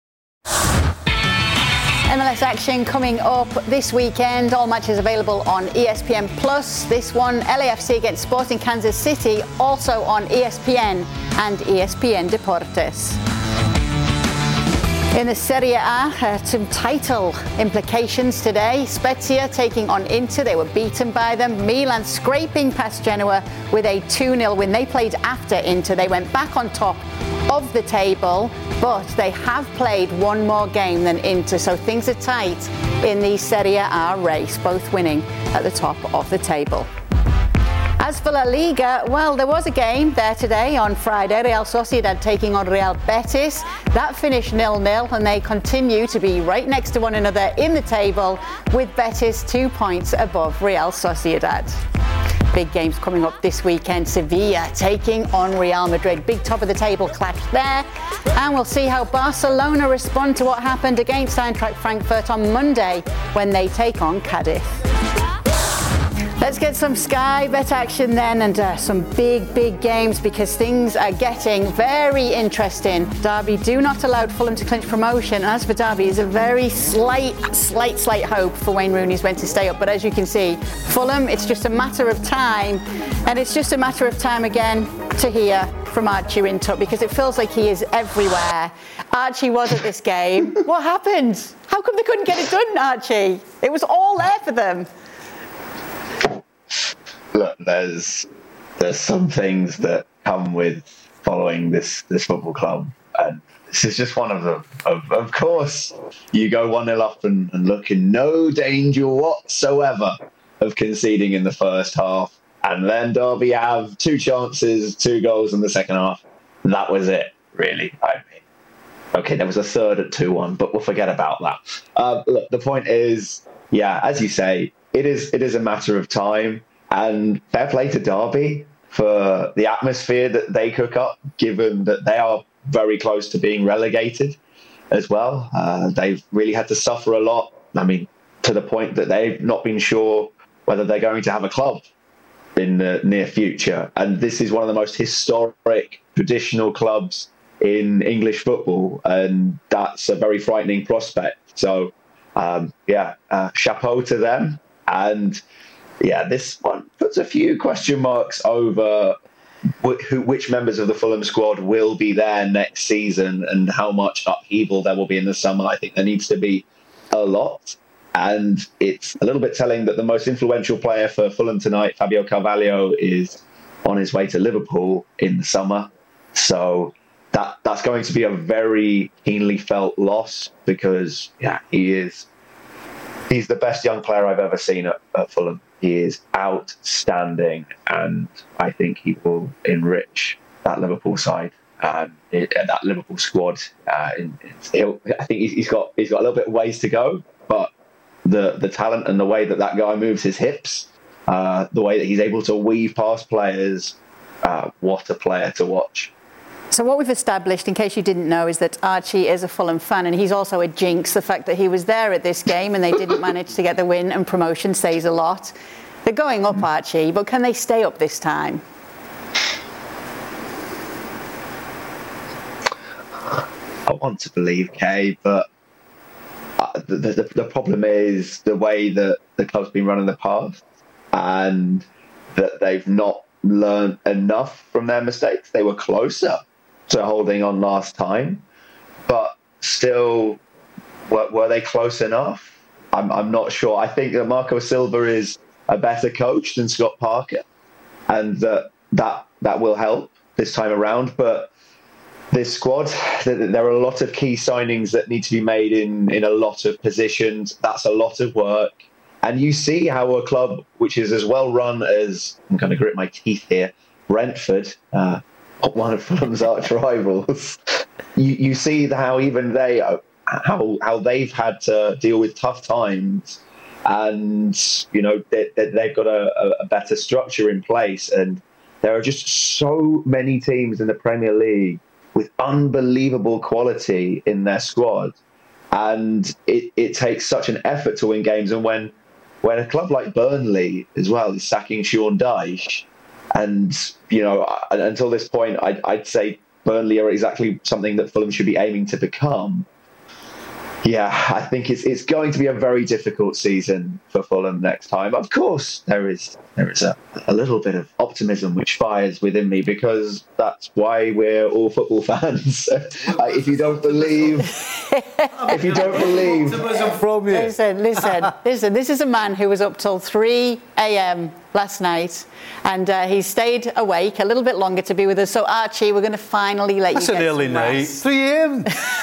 M L S action coming up this weekend. All matches available on E S P N Plus. This one, L A F C against Sporting Kansas City, also on E S P N and E S P N Deportes. In the Serie A, uh, some title implications today. Spezia taking on Inter. They were beaten by them. Milan scraping past Genoa with a two nil win. They played after Inter. They went back on top of the table, but they have played one more game than Inter, so things are tight in the Serie A race, both winning at the top of the table. As for La Liga, well, there was a game there today on Friday. Real Sociedad taking on Real Betis. That finished nil nil, and they continue to be right next to one another in the table, with Betis two points above Real Sociedad. Big games coming up this weekend. Sevilla taking on Real Madrid. Big top of the table clash there. And we'll see how Barcelona respond to what happened against Eintracht Frankfurt on Monday when they take on Cadiz. Let's get some Sky Bet action then, and uh, some big, big games, because things are getting very interesting. Derby do not allow Fulham to clinch promotion. And as for Derby, it's a very slight, slight, slight hope for Wayne Rooney's men to stay up. But as you can see, Fulham, it's just a matter of time. And it's just a matter of time again to hear from Archie Rintut, because it feels like he is everywhere. Archie was at this game. What happened? How come they couldn't get it done, Archie? It was all there for them. Look, there's there's some things that come with following this this football club, and this is just one of them. Of, of course, you go one nil up and, and look in no danger whatsoever of conceding in the first half, and then Derby have two chances, two goals in the second half. That was it, really. I mean, okay, there was a third at two one, but we'll forget about that. Uh, look, the point is, yeah, as you say, it is it is a matter of time. And fair play to Derby for the atmosphere that they cook up, given that they are very close to being relegated as well. Uh, they've really had to suffer a lot. I mean, to the point that they've not been sure whether they're going to have a club in the near future. And this is one of the most historic, traditional clubs in English football. And that's a very frightening prospect. So, um, yeah, uh, chapeau to them. And yeah, this one puts a few question marks over wh- who, which members of the Fulham squad will be there next season and how much upheaval there will be in the summer. I think there needs to be a lot. And it's a little bit telling that the most influential player for Fulham tonight, Fabio Carvalho, is on his way to Liverpool in the summer. So that that's going to be a very keenly felt loss, because yeah, he is he's the best young player I've ever seen at, at Fulham. He is outstanding, and I think he will enrich that Liverpool side and it, that Liverpool squad. Uh, in, in, I think he's, he's got he's got a little bit of ways to go, but the the talent and the way that that guy moves his hips, uh, the way that he's able to weave past players, uh, what a player to watch. So what we've established, in case you didn't know, is that Archie is a Fulham fan, and he's also a jinx. The fact that he was there at this game and they didn't manage to get the win and promotion says a lot. They're going up, Archie, but can they stay up this time? I want to believe, Kay, but uh, the, the, the problem is the way that the club's been run in the past, and that they've not learned enough from their mistakes. They were closer to holding on last time, but still, were, were they close enough? I'm, I'm not sure. I think that Marco Silva is a better coach than Scott Parker, and that that, that will help this time around. But this squad, there are a lot of key signings that need to be made in, in a lot of positions. That's a lot of work. And you see how a club which is as well run as, I'm going to grit my teeth here, Brentford, uh, one of Fulham's arch rivals, you, you see how even they, how how they've had to deal with tough times, and you know they, they've got a, a better structure in place. And there are just so many teams in the Premier League with unbelievable quality in their squad, and it, it takes such an effort to win games. And when when a club like Burnley as well is sacking Sean Dyche, and you know until this point I'd, I'd say Burnley are exactly something that Fulham should be aiming to become. Yeah, I think it's it's going to be a very difficult season for Fulham next time. Of course, there is there is a, a little bit of optimism which fires within me, because that's why we're all football fans. uh, if you don't believe, if you don't believe, listen, listen, listen. This is a man who was up till three a.m. last night, and uh, he stayed awake a little bit longer to be with us. So Archie, we're going to finally let That's you get an early some night. rest. three a.m.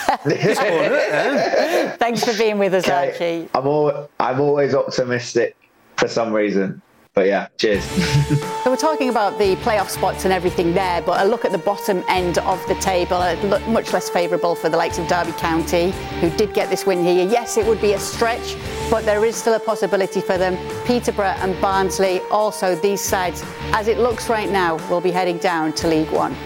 Thanks for being with us, Okay, Archie. I'm all, I'm always optimistic for some reason. But yeah, cheers. So we're talking about the playoff spots and everything there, but a look at the bottom end of the table, uh, look much less favourable for the likes of Derby County, who did get this win here. Yes, it would be a stretch, but there is still a possibility for them. Peterborough and Barnsley, also these sides, as it looks right now, will be heading down to League One.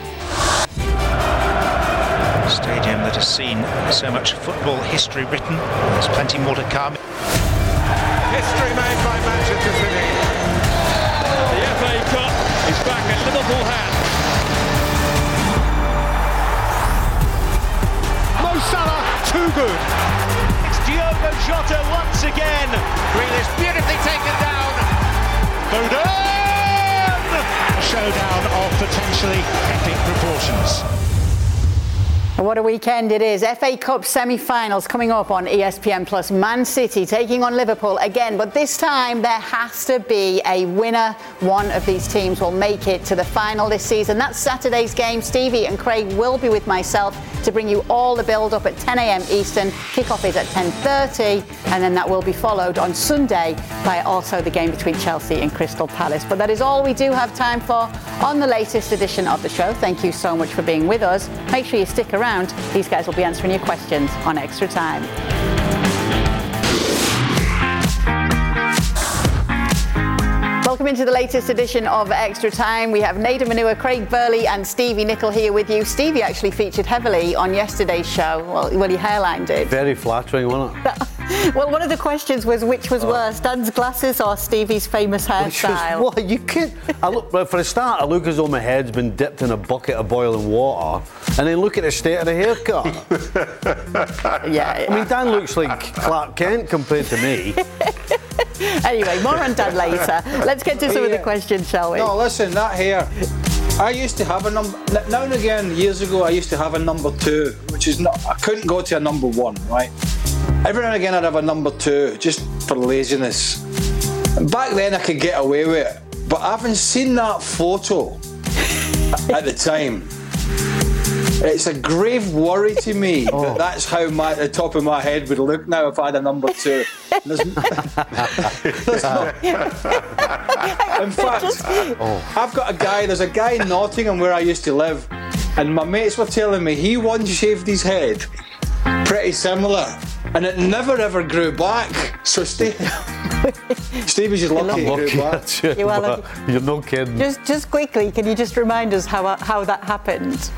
Stadium that has seen so much football history written. There's plenty more to come. History made by Manchester City. The F A Cup is back in Liverpool hands. Mo Salah, too good. It's Diogo Jota once again. Grealish beautifully taken down. Foden! A showdown of potentially epic proportions. What a weekend it is. F A Cup semi-finals coming up on E S P N Plus. Man City taking on Liverpool again, but this time there has to be a winner. One of these teams will make it to the final this season. That's Saturday's game. Stevie and Craig will be with myself to bring you all the build-up at ten a.m. Eastern. Kickoff is at ten thirty, and then that will be followed on Sunday by also the game between Chelsea and Crystal Palace. But that is all we do have time for on the latest edition of the show. Thank you so much for being with us. Make sure you stick around. These guys will be answering your questions on Extra Time. Welcome into the latest edition of Extra Time. We have Nader Manua, Craig Burley and Stevie Nicol here with you. Stevie actually featured heavily on yesterday's show. Well, well your hairline did. Very flattering, wasn't it? Well, one of the questions was which was oh. worse, Dan's glasses or Stevie's famous hairstyle? What? You can't. I look, well, for a start, I look as though my head's been dipped in a bucket of boiling water, and then look at the state of the haircut. Yeah. I mean, Dan looks like Clark Kent compared to me. Anyway, more on Dan later. Let's get to some yeah. of the questions, shall we? No, listen, that hair. I used to have a number. Now and again, years ago, I used to have a number two, which is not. I couldn't go to a number one, right? Every now and again, I'd have a number two, just for laziness. And back then, I could get away with it. But having seen that photo at the time. It's a grave worry to me oh. that that's how my, the top of my head would look now if I had a number two. There's, there's no, in fact, oh. I've got a guy, there's a guy in Nottingham where I used to live, and my mates were telling me he once shaved his head pretty similar, and it never ever grew back. So Steve, Steve is just lucky it grew back. You, you are lucky. You're no kidding. Just, just quickly, can you just remind us how how that happened?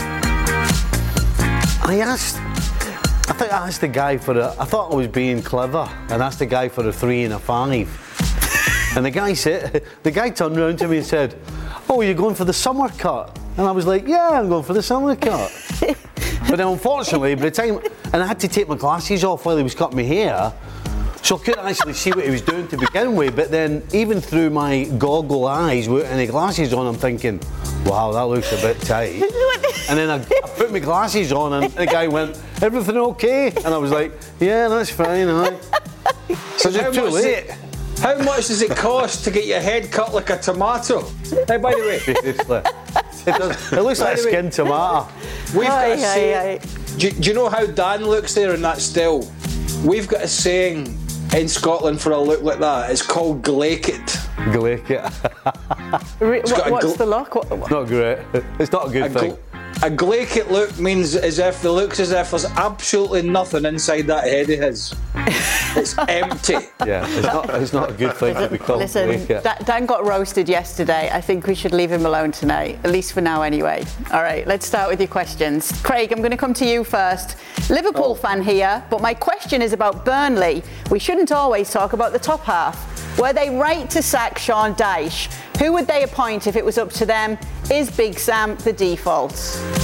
I asked, I think I asked the guy for a, I thought I was being clever, and asked the guy for a three and a five. And the guy said, the guy turned around to me and said, "Oh, you're going for the summer cut?" And I was like, "Yeah, I'm going for the summer cut." But then unfortunately, by the time, and I had to take my glasses off while he was cutting my hair, so I couldn't actually see what he was doing to begin with. But then, even through my goggle eyes with any glasses on, I'm thinking, wow, that looks a bit tight. And then I, I put my glasses on, and the guy went, "Everything okay?" And I was like, "Yeah, that's fine, aye." So just too late. It, how much does it cost to get your head cut like a tomato? Hey, by the way, it, does, it looks like a skinned tomato. We've got aye, a saying. aye, aye. Do, do you know how Dan looks there in that still? We've got a saying in Scotland for a look like that. It's called glaikit. Glaikit. What, what's gl- the look? What, what? Not great. It's not a good a thing. Gl- a glaikit look means as if the looks as if there's absolutely nothing inside that head of his. It's empty. Yeah, it's not. It's not a good thing to be called. Listen, glaikit. Dan got roasted yesterday. I think we should leave him alone tonight, at least for now, anyway. All right, let's start with your questions. Craig, I'm going to come to you first. Liverpool oh. fan here, but my question is about Burnley. We shouldn't always talk about the top half. Were they right to sack Sean Dyche? Who would they appoint if it was up to them? Is Big Sam the default?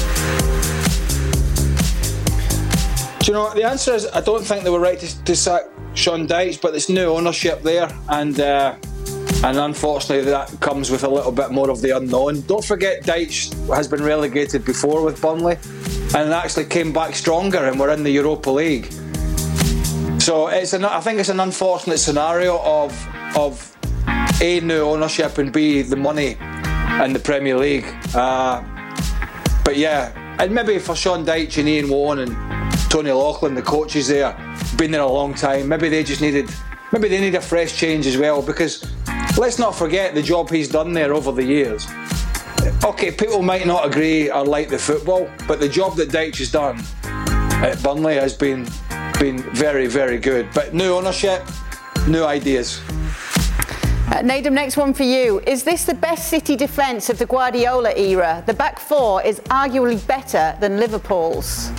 Do you know what? The answer is I don't think they were right to, to sack Sean Dyche, but there's new ownership there, and uh, and unfortunately that comes with a little bit more of the unknown. Don't forget Dyche has been relegated before with Burnley, and actually came back stronger, and we're in the Europa League. So it's an, I think it's an unfortunate scenario of of A, new ownership, and B, the money in the Premier League. Uh, but yeah, and maybe for Sean Dyche and Ian Woan and Tony Loughlin, the coaches there, been there a long time, maybe they just needed, maybe they need a fresh change as well, because let's not forget the job he's done there over the years. Okay, people might not agree or like the football, but the job that Dyche has done at Burnley has been been very, very good. But new ownership, new ideas. Uh, Nedum, next one for you. Is this the best City defence of the Guardiola era? The back four is arguably better than Liverpool's.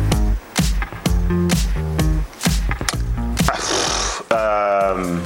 Um,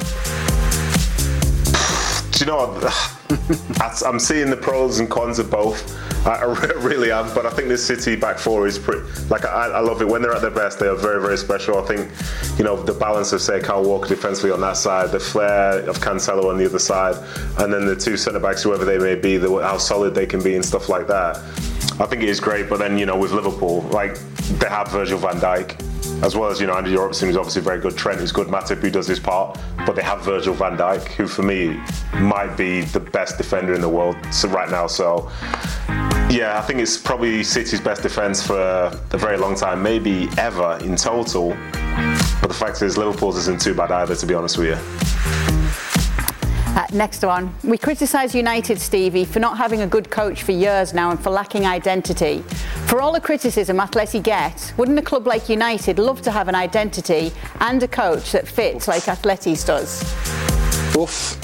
do you know what? I'm seeing the pros and cons of both. I really am, but I think this City back four is pretty, like, I, I love it. When they're at their best, they are very, very special. I think, you know, the balance of, say, Kyle Walker defensively on that side, the flair of Cancelo on the other side, and then the two centre-backs, whoever they may be, the, how solid they can be and stuff like that. I think it is great, but then, you know, with Liverpool, like, they have Virgil van Dijk, as well as, you know, Andy Robertson, who's obviously very good, Trent, who's good, Matip, who does his part, but they have Virgil van Dijk, who for me might be the best defender in the world so right now. So, yeah, I think it's probably City's best defence for a very long time, maybe ever in total. But the fact is, Liverpool's isn't too bad either, to be honest with you. Uh, next one. We criticise United, Stevie, for not having a good coach for years now and for lacking identity. For all the criticism Atleti get, wouldn't a club like United love to have an identity and a coach that fits like Atleti's does? Oof.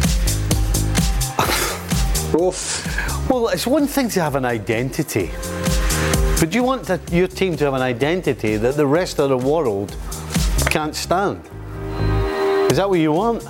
Oof. Well, it's one thing to have an identity, but do you want to, your team to have an identity that the rest of the world can't stand? Is that what you want?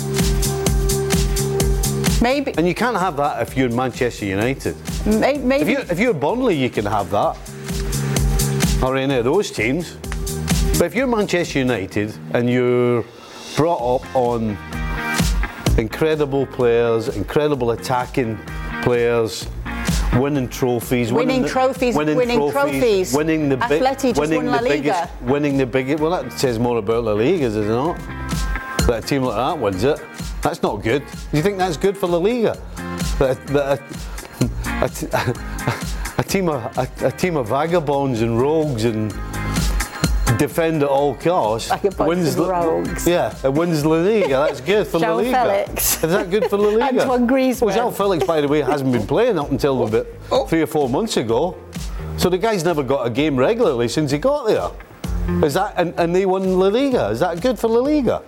Maybe. And you can't have that if you're Manchester United. Maybe. If you're, if you're Burnley, you can have that. Or any of those teams. But if you're Manchester United and you're brought up on incredible players, incredible attacking players, winning trophies, winning, winning the, trophies, winning, winning trophies, trophies, winning the big, Atleti just winning won La the Liga. biggest, winning the biggest. Well, that says more about La Liga, does it not? That a team like that wins it. That's not good. Do you think that's good for La Liga? That, that a, t- a team of a, a team of vagabonds and rogues and defend at all costs. Like a bunch wins of the, rogues. Yeah, it wins La Liga. That's good for La Liga. Felix. Is that good for La Liga? Antoine Griezmann. Well, João Felix, by the way, hasn't been playing up until about oh. three or four months ago. So the guy's never got a game regularly since he got there. Is that and, and they won La Liga? Is that good for La Liga?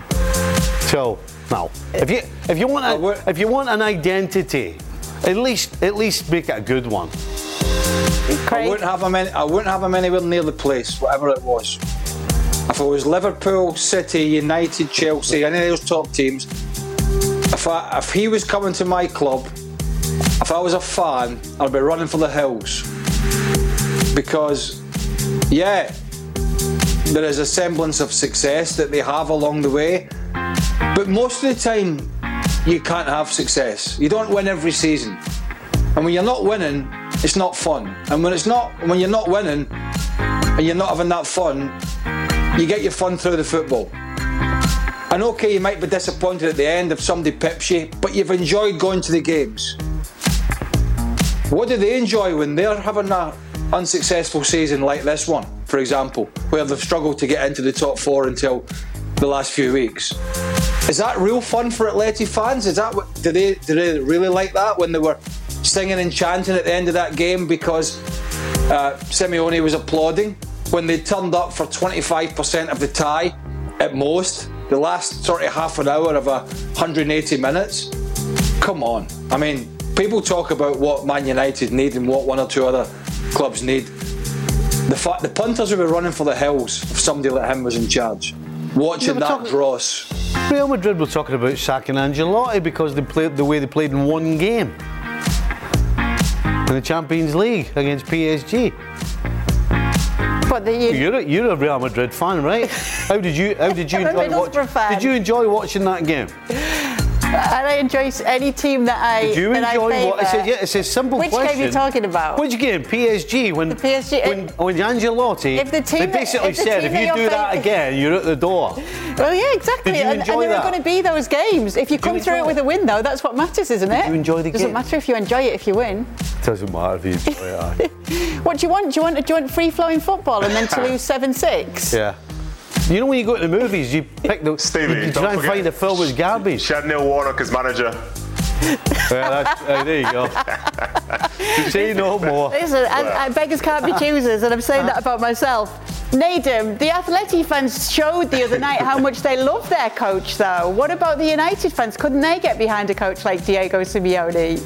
So no. If you if you want a, if you want an identity, at least at least make it a good one. I wouldn't have him. Any, I wouldn't have him anywhere near the place, whatever it was. If it was Liverpool, City, United, Chelsea, any of those top teams, if I, if he was coming to my club, if I was a fan, I'd be running for the hills. Because, yeah, there is a semblance of success that they have along the way, but most of the time, you can't have success. You don't win every season, and when you're not winning, it's not fun. And when it's not, when you're not winning, and you're not having that fun, you get your fun through the football. And okay, you might be disappointed at the end if somebody pips you, but you've enjoyed going to the games. What do they enjoy when they're having an unsuccessful season like this one, for example, where they've struggled to get into the top four until the last few weeks? Is that real fun for Atleti fans? Is that what, do they do they really like that when they were singing and chanting at the end of that game because uh, Simeone was applauding when they turned up for twenty-five percent of the tie at most, the last sort of half an hour of a one hundred eighty minutes? Come on. I mean, people talk about what Man United need and what one or two other clubs need. The fact the punters would be running for the hills if somebody like him was in charge. Watching that talking, dross. Real Madrid were talking about sacking Ancelotti because they played the way they played in one game in the Champions League against P S G. But the, you, you're, a, you're a Real Madrid fan, right? How did you How did you enjoy watching? Did you enjoy watching that game? And I enjoy any team that I Did you that enjoy I what? It's a, yeah, it's a simple Which question. Which game are you talking about? Which game? P S G when the P S G, when, when Ancelotti if the team they basically if the said if you do that again, you're at the door. Well, yeah, exactly. Did you and, enjoy and there that? are going to be those games. If you Did come you through it with a win, though, that's what matters, isn't it? Did you enjoy the Doesn't game? Doesn't matter if you enjoy it if you win. Doesn't matter if you enjoy it. What do you want? Do you want? Do you want free-flowing football and then to lose seven six? Yeah. You know when you go to the movies, you pick the Stevie, you, you try and find a film with garbage. She had Neil Warnock as manager. Well, that's, uh, there you go. Say no more. Listen, I, I beggars can't be choosers, and I'm saying that about myself. Nedum, the Atleti fans showed the other night how much they love their coach, though. What about the United fans? Couldn't they get behind a coach like Diego Simeone?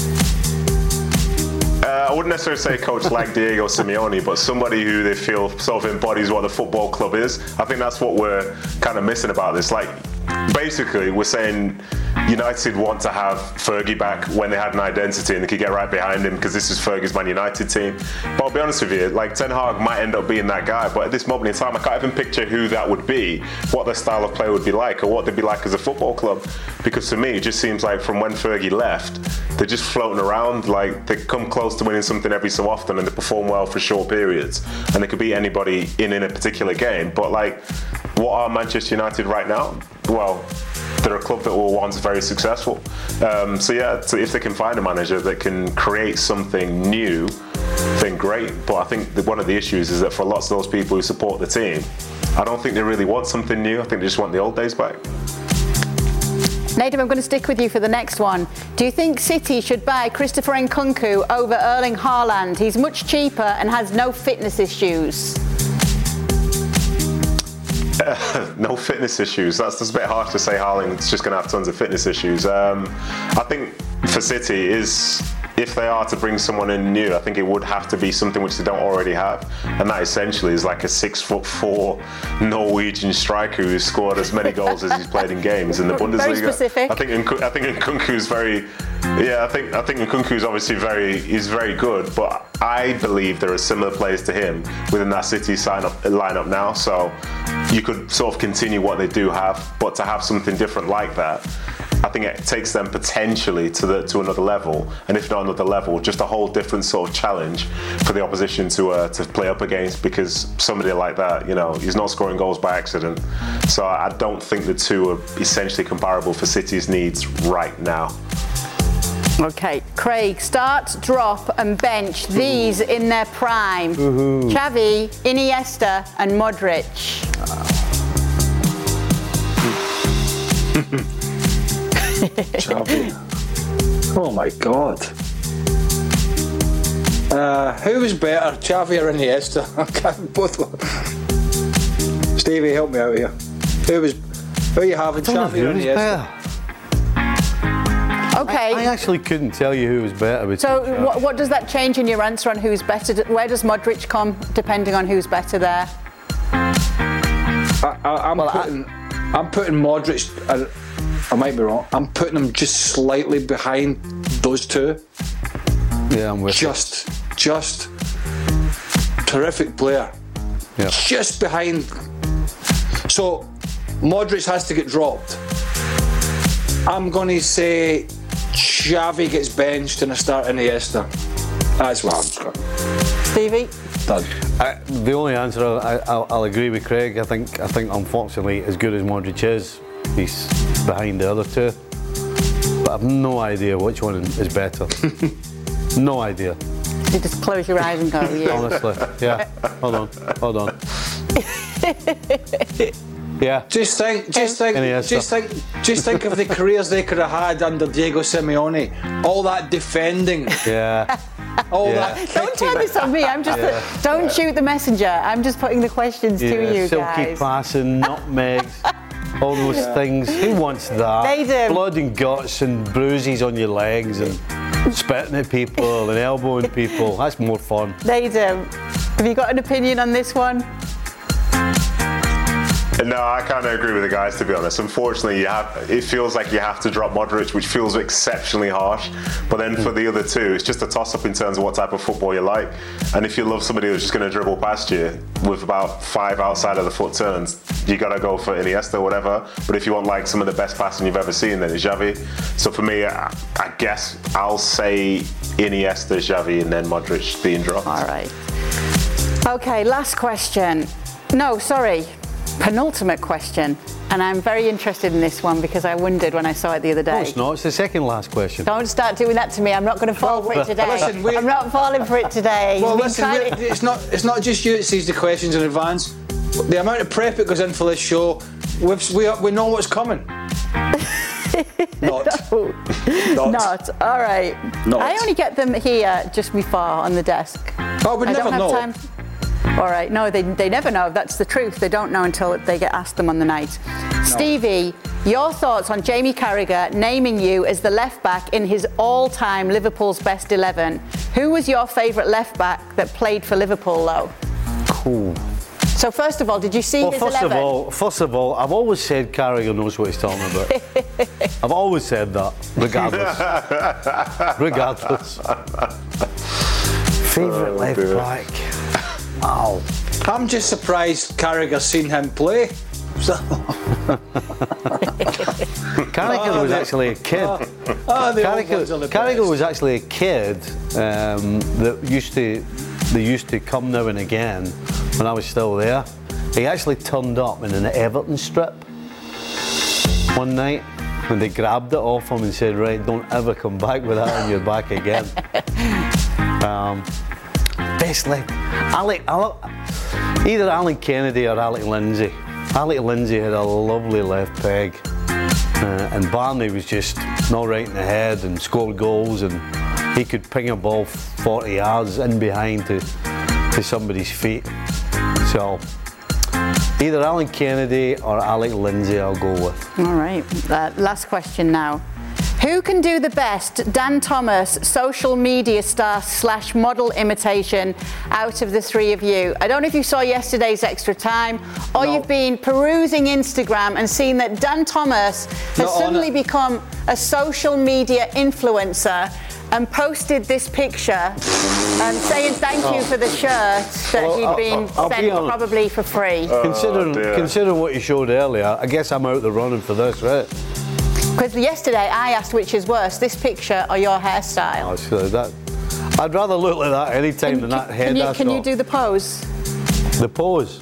Uh, I wouldn't necessarily say a coach like Diego Simeone, but somebody who they feel sort of embodies what the football club is. I think that's what we're kind of missing about this. Like, basically, we're saying United want to have Fergie back when they had an identity and they could get right behind him because this is Fergie's Man United team. But I'll be honest with you, like Ten Hag might end up being that guy, but at this moment in time, I can't even picture who that would be, what their style of play would be like, or what they'd be like as a football club. Because to me, it just seems like from when Fergie left, they're just floating around. Like they come close to winning something every so often, and they perform well for short periods, and they could beat anybody in in a particular game. But like, what are Manchester United right now? Well, they're a club that were once very successful. Um, so yeah, so if they can find a manager that can create something new, then great. But I think that one of the issues is that for lots of those people who support the team, I don't think they really want something new. I think they just want the old days back. Nedum, I'm going to stick with you for the next one. Do you think City should buy Christopher Nkunku over Erling Haaland? He's much cheaper and has no fitness issues. Uh, no fitness issues. That's just a bit harsh to say Haaland's just going to have tons of fitness issues. Um, I think for City is, if they are to bring someone in new, I think it would have to be something which they don't already have, and that essentially is like a six foot four Norwegian striker who's scored as many goals as he's played in games in the Bundesliga. Very specific. I think Nkunku, I think Nkunku's very, yeah. I think I think Nkunku's obviously very, he's very good, but I believe there are similar players to him within that City sign up lineup now. So you could sort of continue what they do have, but to have something different like that, I think it takes them potentially to the to another level, and if not another level, just a whole different sort of challenge for the opposition to uh, to play up against. Because somebody like that, you know, he's not scoring goals by accident. So I don't think the two are essentially comparable for City's needs right now. Okay, Craig, start, drop and bench these in their prime. Ooh. Xavi, Iniesta and Modric. Xavi. Oh my God. Uh, who was better, Xavi or Iniesta? Both. Stevie, help me out here. Who was? Who are you having, Xavi or Iniesta? Okay. I, I actually couldn't tell you who was better. So, what, what does that change in your answer on who's better? Where does Modric come, depending on who's better there? I, I, I'm well, putting, I, I'm putting Modric. I, I might be wrong. I'm putting him just slightly behind those two. Yeah, I'm with just, you. Just terrific player. Yeah. Just behind. So, Modric has to get dropped. I'm going to say Xavi gets benched and I start Iniesta. That's what I'm just going. Stevie? Done. I, the only answer I, I'll, I'll agree with Craig. I think I think unfortunately, as good as Modric is, he's behind the other two. But I've no idea which one is better. No idea. You just close your eyes and go, yeah. Honestly, yeah. Hold on, hold on. Yeah. Just think, just think, just think, just think of the careers they could have had under Diego Simeone. All that defending. Yeah. All yeah. that. Don't turn this on me. I'm just. Yeah. A, don't yeah. shoot the messenger. I'm just putting the questions yeah, to you silky guys. Silky passing, nutmegs, all those yeah. things. Who wants that? They do. Blood and guts and bruises on your legs and spitting at people and elbowing people. That's more fun. They do. Have you got an opinion on this one? No, I kind of agree with the guys, to be honest. Unfortunately, you have, it feels like you have to drop Modric, which feels exceptionally harsh. But then for the other two, it's just a toss-up in terms of what type of football you like. And if you love somebody who's just going to dribble past you with about five outside of the foot turns, you got to go for Iniesta or whatever. But if you want like some of the best passing you've ever seen, then it's Xavi. So for me, I, I guess I'll say Iniesta, Xavi, and then Modric being dropped. All right. Okay, last question. No, sorry. Penultimate question, and I'm very interested in this one because I wondered when I saw it the other day. No, it's not. It's the second last question. Don't start doing that to me. I'm not going to fall for it today. Listen, I'm not falling for it today. Well, listen, it's not. It's not just you that sees the questions in advance. The amount of prep it goes in for this show, we've, we we know what's coming. Not. No. Not. Not. All right. Not. I only get them here just before on the desk. Oh, we I never don't have know. Time. All right, no, they, they never know. That's the truth. They don't know until they get asked them on the night. No. Stevie, your thoughts on Jamie Carragher naming you as the left back in his all-time Liverpool's best eleven. Who was your favourite left back that played for Liverpool, though? Cool. So first of all, did you see well, his first eleven? Of all, first of all, I've always said Carragher knows what he's talking about. I've always said that, regardless. regardless. Favourite oh, left dear. back. Wow. I'm just surprised Carragher's seen him play. Carragher oh, was actually a kid. Oh, oh, Carragher, Carragher was actually a kid um, that used to they used to come now and again when I was still there. He actually turned up in an Everton strip one night when they grabbed it off him and said, right, don't ever come back with that on your back again. Um, Best left, Alec, Alec, either Alan Kennedy or Alec Lindsay. Alec Lindsay had a lovely left peg, uh, and Barney was just not right in the head and scored goals, and he could ping a ball forty yards in behind to to somebody's feet. So either Alan Kennedy or Alec Lindsay, I'll go with. All right, uh, last question now. Who can do the best Dan Thomas social media star slash model imitation out of the three of you? I don't know if you saw yesterday's Extra Time or no. You've been perusing Instagram and seen that Dan Thomas has Not suddenly become a social media influencer and posted this picture and saying thank you oh. for the shirt that well, he'd been I'll, I'll sent be probably for free. Oh, considering, considering what you showed earlier, I guess I'm out the running for this, right? Because yesterday I asked which is worse, this picture or your hairstyle. Oh, so that, I'd rather look like that any time than that head. Can, you, I can you do the pose? The pose?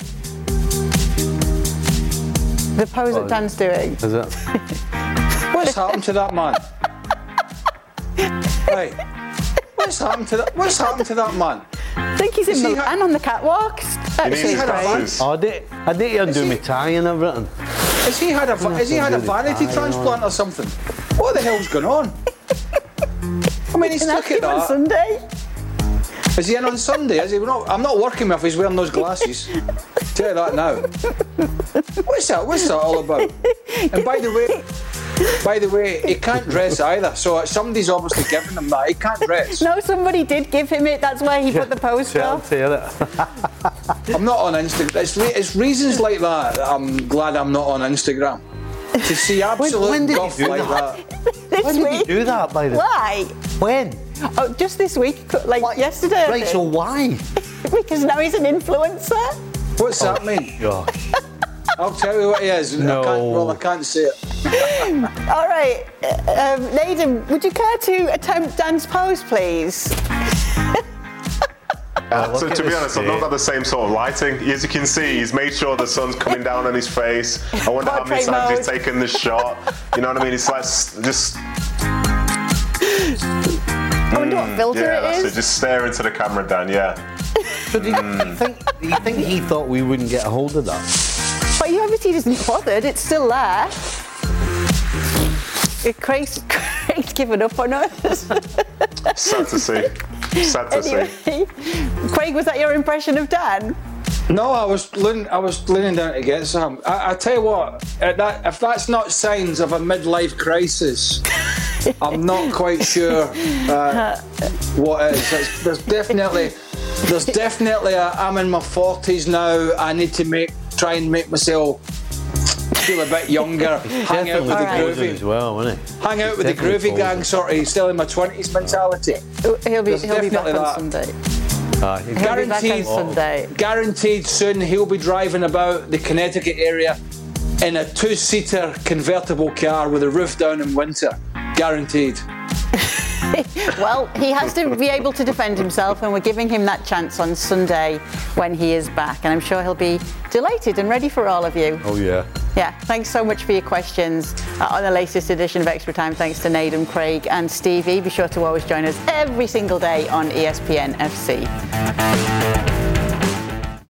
The pose oh, that Dan's doing. Is it? What's happened to that man? Right. What's happened to that? What's happened to that man? I think he's in Milan ha- on the catwalk. Actually, oh, did, I need to undo my tie and everything. Has he had a has he had a vanity transplant or something? What the hell's going on? I mean, he's stuck at that. On Sunday. Is he in on Sunday? Is he not? I'm not working with if he's wearing those glasses. Tell you that now. What's that? What's that all about? And by the way, by the way, he can't dress either. So somebody's obviously given him that. He can't dress. No, somebody did give him it. That's why he put the post up. I'm not on Instagram. It's, re- it's reasons like that, that I'm glad I'm not on Instagram. To see absolute when, when guff like that. that? This when week? did you do that, by the way? Why? When? Oh, just this week, like why? yesterday. Right, so why? Because now he's an influencer. What's oh, that mean? God. I'll tell you what he is. No. I can't, well, I can't say it. All right. Um, Nathan, would you care to attempt Dan's pose, please? Uh, so to be honest, I've not got the same sort of lighting. As you can see, he's made sure the sun's coming down on his face. I wonder how many times mode. he's taken the shot. You know what I mean? It's like just... I wonder what filter yeah, it is. So just stare into the camera, Dan, yeah. So do you, mm. think, do you think he thought we wouldn't get a hold of that? But he obviously isn't bothered. It's still there. Craig's, Craig's given up on us. Sad to see. Sad to anyway, see. Craig, was that your impression of Dan? No, I was leaning, I was leaning down to get some. I, I tell you what, that, if that's not signs of a midlife crisis, I'm not quite sure uh, what is. There's, there's definitely, there's definitely a, I'm in my forties now. I need to make try and make myself feel a bit younger. Hang out with the right. groovy as well, wasn't he? Hang out with the groovy gang, sort of. Still in my twenties mentality. He'll be, There's he'll be back on that. Sunday. Uh, he'll guaranteed, be back on Sunday. Guaranteed soon he'll be driving about the Connecticut area in a two-seater convertible car with a roof down in winter. Guaranteed. Well, he has to be able to defend himself, and we're giving him that chance on Sunday when he is back, and I'm sure he'll be delighted and ready for all of you. Oh yeah. Yeah, thanks so much for your questions uh, on the latest edition of Extra Time. Thanks to Naden, Craig and Stevie. Be sure to always join us every single day on E S P N F C.